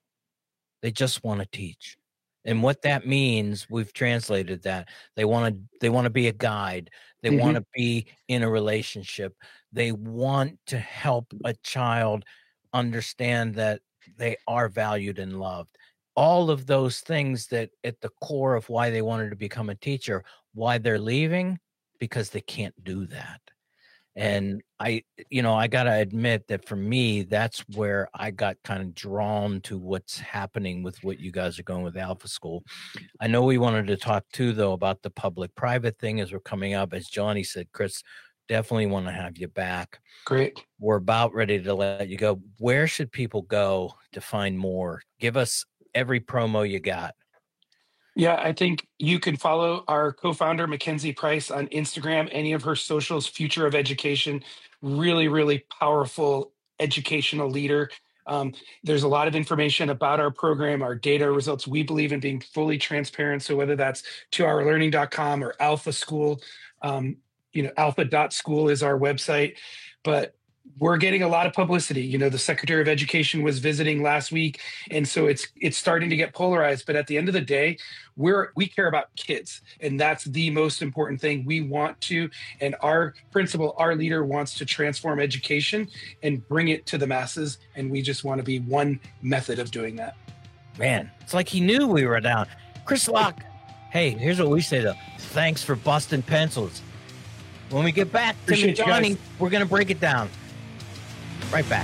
they just want to teach. And what that means, we've translated that. They want to they want to be a guide. They mm-hmm. want to be in a relationship. They want to help a child understand that they are valued and loved. All of those things that at the core of why they wanted to become a teacher, why they're leaving, because they can't do that. And I, you know, I got to admit that for me, that's where I got kind of drawn to what's happening with what you guys are going with Alpha School. I know we wanted to talk too, though, about the public-private thing as we're coming up. As Johnny said, Chris, definitely want to have you back. Great. We're about ready to let you go. Where should people go to find more? Give us every promo you got. Yeah, I think you can follow our co-founder, Mackenzie Price, on Instagram, any of her socials, Future of Education, really, really powerful educational leader. Um, there's a lot of information about our program, our data results. We believe in being fully transparent. So whether that's two hour learning dot com or Alpha School, um, you know, alpha dot school is our website. But we're getting a lot of publicity. You know, the Secretary of Education was visiting last week, and so it's it's starting to get polarized. But at the end of the day, we're we care about kids, and that's the most important thing. We want to, and our principal, our leader, wants to transform education and bring it to the masses, and we just want to be one method of doing that. Man, it's like he knew we were down. Chris Locke, hey, here's what we say though: thanks for busting pencils. When we get back, Tim and Johnny, we're gonna break it down. Right back.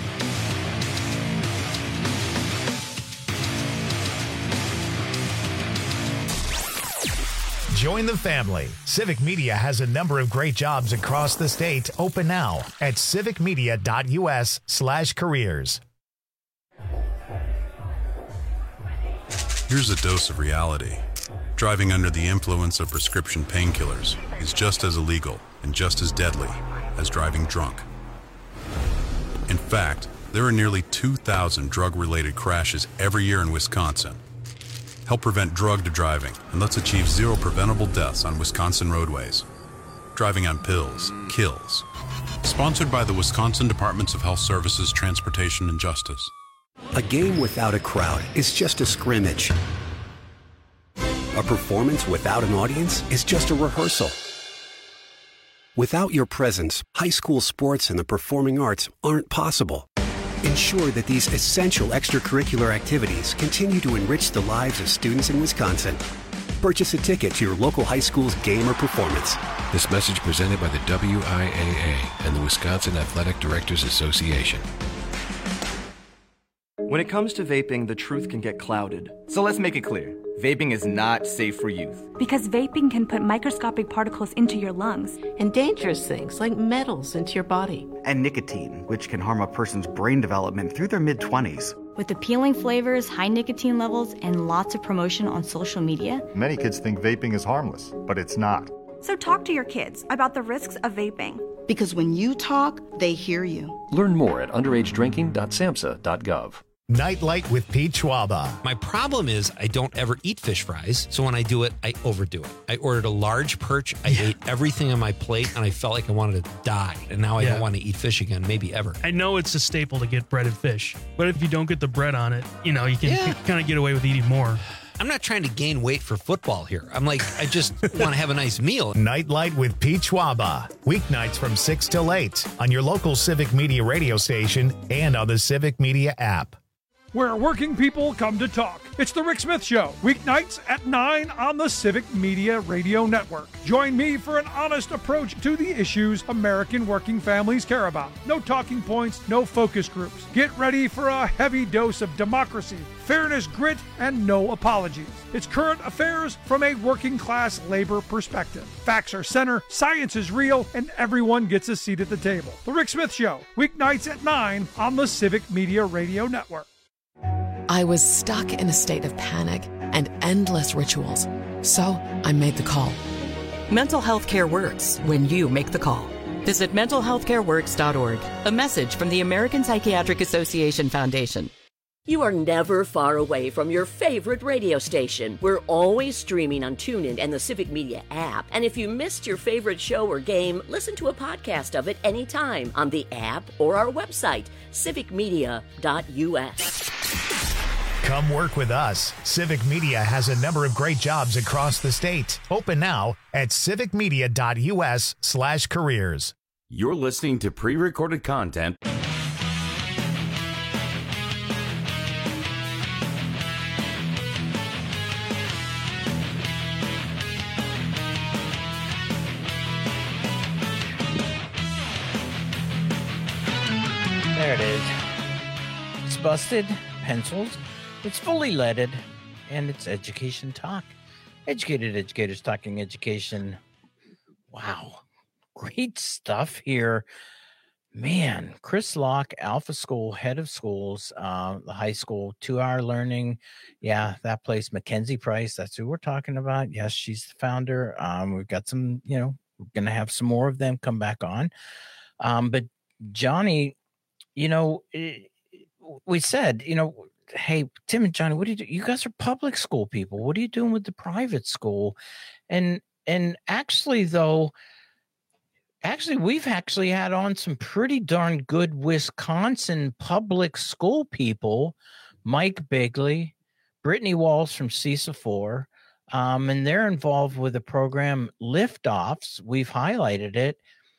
Join the family. Civic Media has a number of great jobs across the state open now at civicmedia.us slash careers. Here's a dose of reality. Driving under the influence of prescription painkillers is just as illegal and just as deadly as driving drunk. In fact, there are nearly two thousand drug-related crashes every year in Wisconsin. Help prevent drugged driving, and let's achieve zero preventable deaths on Wisconsin roadways. Driving on pills kills. Sponsored by the Wisconsin Departments of Health Services, Transportation, and Justice. A game without a crowd is just a scrimmage. A performance without an audience is just a rehearsal. Without your presence, high school sports and the performing arts aren't possible. Ensure that these essential extracurricular activities continue to enrich the lives of students in Wisconsin. Purchase a ticket to your local high school's game or performance. This message presented by the W I A A and the Wisconsin Athletic Directors Association. When it comes to vaping, the truth can get clouded. So let's make it clear. Vaping is not safe for youth. Because vaping can put microscopic particles into your lungs. And dangerous things like metals into your body. And nicotine, which can harm a person's brain development through their mid-twenties. With appealing flavors, high nicotine levels, and lots of promotion on social media. Many kids think vaping is harmless, but it's not. So talk to your kids about the risks of vaping. Because when you talk, they hear you. Learn more at underage drinking dot samhsa dot gov. Nightlight with Pete Schwaba. My problem is I don't ever eat fish fries, so when I do it, I overdo it. I ordered a large perch. I yeah. ate everything on my plate, and I felt like I wanted to die. And now I yeah. don't want to eat fish again, maybe ever. I know it's a staple to get breaded fish, but if you don't get the bread on it, you know, you can yeah. kind of get away with eating more. I'm not trying to gain weight for football here. I'm like, I just want to have a nice meal. Nightlight with Pete Schwaba. Weeknights from six till eight on your local Civic Media radio station and on the Civic Media app. Where working people come to talk. It's the Rick Smith Show, weeknights at nine on the Civic Media Radio Network. Join me for an honest approach to the issues American working families care about. No talking points, no focus groups. Get ready for a heavy dose of democracy, fairness, grit, and no apologies. It's current affairs from a working class labor perspective. Facts are center, science is real, and everyone gets a seat at the table. The Rick Smith Show, weeknights at nine on the Civic Media Radio Network. I was stuck in a state of panic and endless rituals. So I made the call. Mental health care works when you make the call. Visit mental health care works dot org. A message from the American Psychiatric Association Foundation. You are never far away from your favorite radio station. We're always streaming on TuneIn and the Civic Media app. And if you missed your favorite show or game, listen to a podcast of it anytime on the app or our website, civic media dot u s. Come work with us. Civic Media has a number of great jobs across the state. Open now at civicmedia.us slash careers. You're listening to pre-recorded content. There it is. It's busted pencils. It's fully leaded, and it's education talk. Educated educators talking education. Wow. Great stuff here. Man, Chris Locke, Alpha School, head of schools, uh, the high school, two-hour learning. Yeah, that place, Mackenzie Price, that's who we're talking about. Yes, she's the founder. Um, we've got some, you know, we're going to have some more of them come back on. Um, but Johnny, you know, it, we said, you know, hey, Tim and Johnny, what do you do? You guys are public school people. What are you doing with the private school? And and actually, though, Actually, we've actually had on some pretty darn good Wisconsin public school people, Mike Bigley, Brittany Walls from C I S A four, um, and they're involved with the program Liftoffs. We've highlighted it.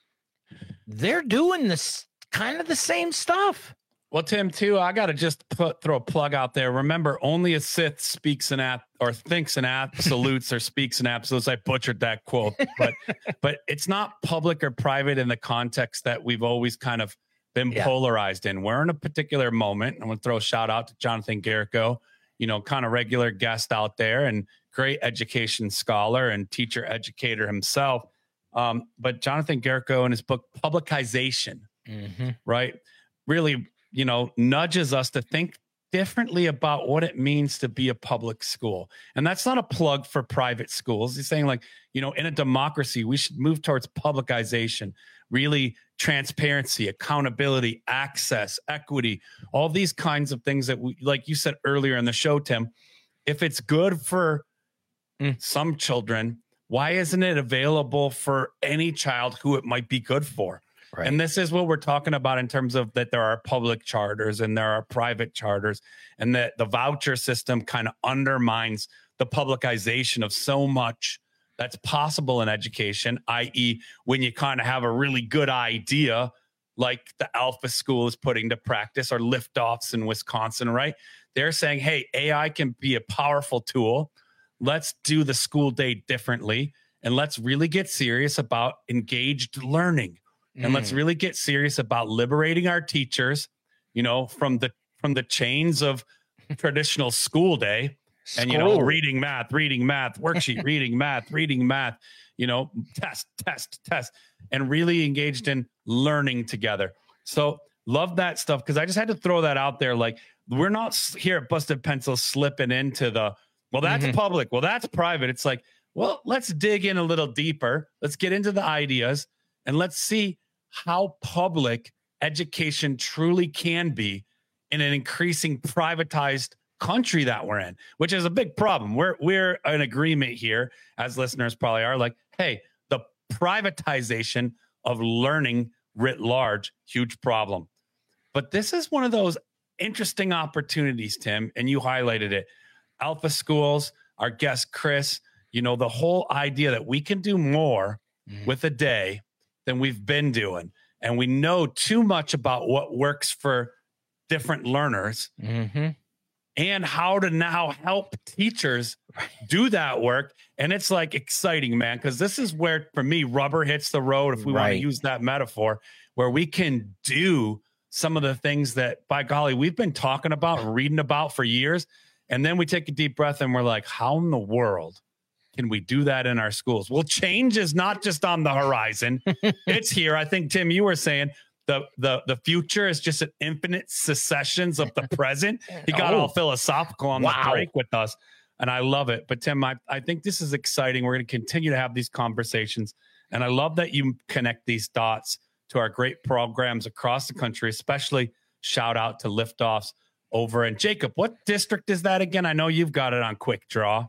They're doing this kind of the same stuff. Well, Tim, too, I got to just put, throw a plug out there. Remember, only a Sith speaks in app or thinks in absolutes or speaks in absolutes. I butchered that quote, but but it's not public or private in the context that we've always kind of been yeah. polarized in. We're in a particular moment. I'm going to throw a shout out to Jonathan Garrico, you know, kind of regular guest out there and great education scholar and teacher educator himself. Um, but Jonathan Garrico in his book, Publicization, mm-hmm. right, really, you know, nudges us to think differently about what it means to be a public school. And that's not a plug for private schools. He's saying, like, you know, in a democracy, we should move towards publicization, really transparency, accountability, access, equity, all these kinds of things that we, like you said earlier in the show, Tim, if it's good for mm. some children, why isn't it available for any child who it might be good for? Right. And this is what we're talking about in terms of that there are public charters and there are private charters, and that the voucher system kind of undermines the publicization of so much that's possible in education, that is when you kind of have a really good idea like the Alpha School is putting to practice or Liftoffs in Wisconsin, right? They're saying, hey, A I can be a powerful tool. Let's do the school day differently, and let's really get serious about engaged learning. And mm. let's really get serious about liberating our teachers, you know, from the from the chains of traditional school day. School. And, you know, reading, math, reading, math, worksheet, reading, math, reading, math, you know, test, test, test, and really engaged in learning together. So love that stuff, because I just had to throw that out there. Like, we're not here at Busted Pencil slipping into the, well, that's mm-hmm. public. Well, that's private. It's like, well, let's dig in a little deeper. Let's get into the ideas and let's see how public education truly can be in an increasing privatized country that we're in, which is a big problem. We're we're in agreement here, as listeners probably are, like, hey, the privatization of learning writ large, huge problem. But this is one of those interesting opportunities, Tim, and you highlighted it. Alpha Schools, our guest Chris, you know, the whole idea that we can do more mm-hmm. with a day than we've been doing. And we know too much about what works for different learners mm-hmm. and how to now help teachers do that work. And it's like exciting, man, because this is where, for me, rubber hits the road, if we right. want to use that metaphor, where we can do some of the things that, by golly, we've been talking about and reading about for years. And then we take a deep breath and we're like, how in the world can we do that in our schools? Well, change is not just on the horizon. It's here. I think, Tim, you were saying the the the future is just an infinite successions of the present. He got oh. all philosophical on wow. the break with us, and I love it. But, Tim, I, I think this is exciting. We're going to continue to have these conversations, and I love that you connect these dots to our great programs across the country, especially shout out to Liftoffs over in Jacob. What district is that again? I know you've got it on quick draw.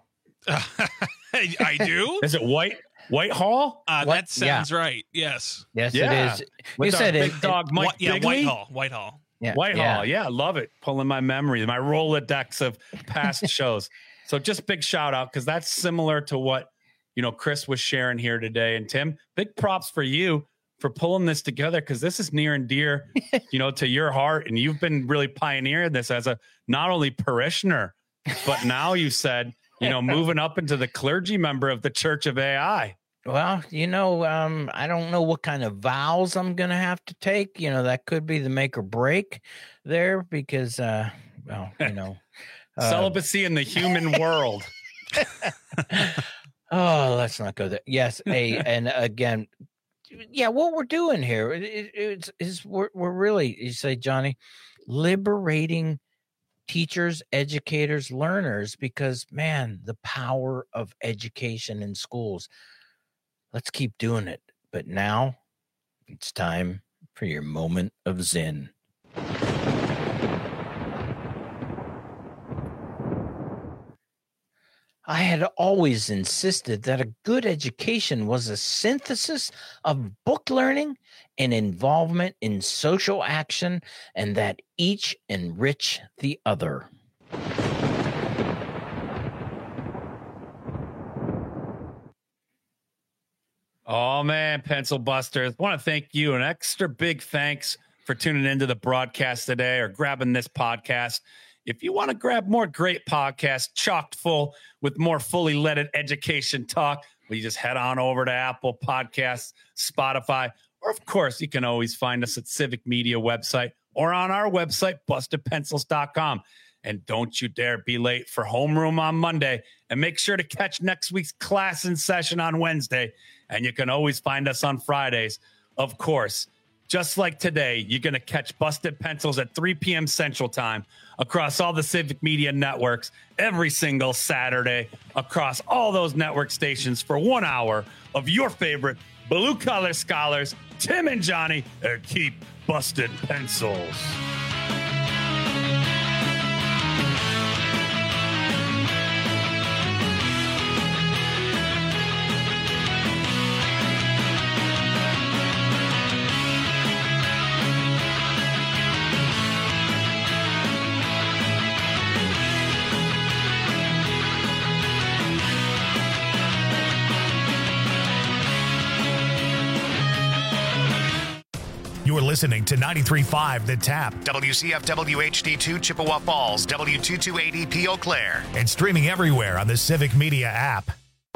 I do. Is it White Whitehall? Uh, what? That sounds yeah. right. Yes. Yes, yeah. it is. With you said big it. Dog, Mike yeah, Bigley? Whitehall. Whitehall. Yeah. Whitehall. Yeah. yeah, I love it. Pulling my memory, my Rolodex of past shows. So just big shout out, because that's similar to what, you know, Chris was sharing here today. And Tim, big props for you for pulling this together, because this is near and dear, you know, to your heart. And you've been really pioneering this as a not only parishioner, but now you said, you know, moving up into the clergy member of the Church of A I. Well, you know, um, I don't know what kind of vows I'm going to have to take. You know, that could be the make or break there, because, uh, well, you know. Uh, Celibacy in the human world. Oh, let's not go there. Yes. A, and again, yeah, what we're doing here is, is, is we're, we're really, you say, Johnny, liberating teachers, educators, learners, because, man, the power of education in schools. Let's keep doing it. But now it's time for your moment of Zen. I had always insisted that a good education was a synthesis of book learning and involvement in social action, and that each enrich the other. Oh, man, Pencil Busters. I want to thank you. An extra big thanks for tuning into the broadcast today or grabbing this podcast. If you want to grab more great podcasts chocked full with more fully leaded education talk, well, you just head on over to Apple Podcasts, Spotify, or, of course, you can always find us at Civic Media website or on our website, busted pencils dot com. And don't you dare be late for homeroom on Monday. And make sure to catch next week's class in session on Wednesday. And you can always find us on Fridays. Of course, just like today, you're going to catch Busted Pencils at three p.m. Central Time across all the Civic Media networks every single Saturday across all those network stations for one hour of your favorite blue-collar scholars, Tim and Johnny, and keep busted pencils. You're listening to ninety-three point five The Tap, W C F W H D two Chippewa Falls, W two two eight zero P Eau Claire, and streaming everywhere on the Civic Media app.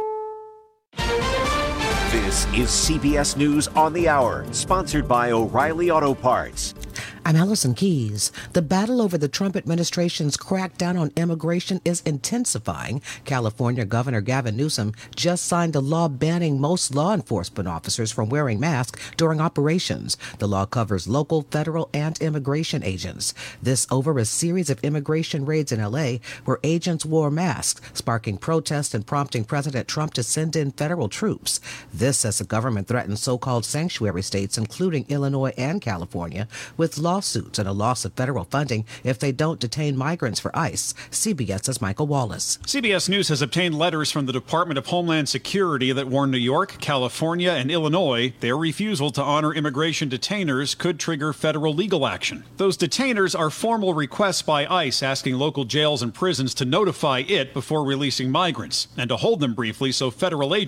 This is C B S News on the Hour, sponsored by O'Reilly Auto Parts. I'm Allison Keys. The battle over the Trump administration's crackdown on immigration is intensifying. California Governor Gavin Newsom just signed a law banning most law enforcement officers from wearing masks during operations. The law covers local, federal, and immigration agents. This over a series of immigration raids in L A where agents wore masks, sparking protests and prompting President Trump to send in federal troops. This as the government threatens so-called sanctuary states, including Illinois and California, with lawsuits and a loss of federal funding if they don't detain migrants for ICE. CBS's Michael Wallace. C B S News has obtained letters from the Department of Homeland Security that warn New York, California, and Illinois their refusal to honor immigration detainers could trigger federal legal action. Those detainers are formal requests by ICE asking local jails and prisons to notify it before releasing migrants and to hold them briefly so federal agents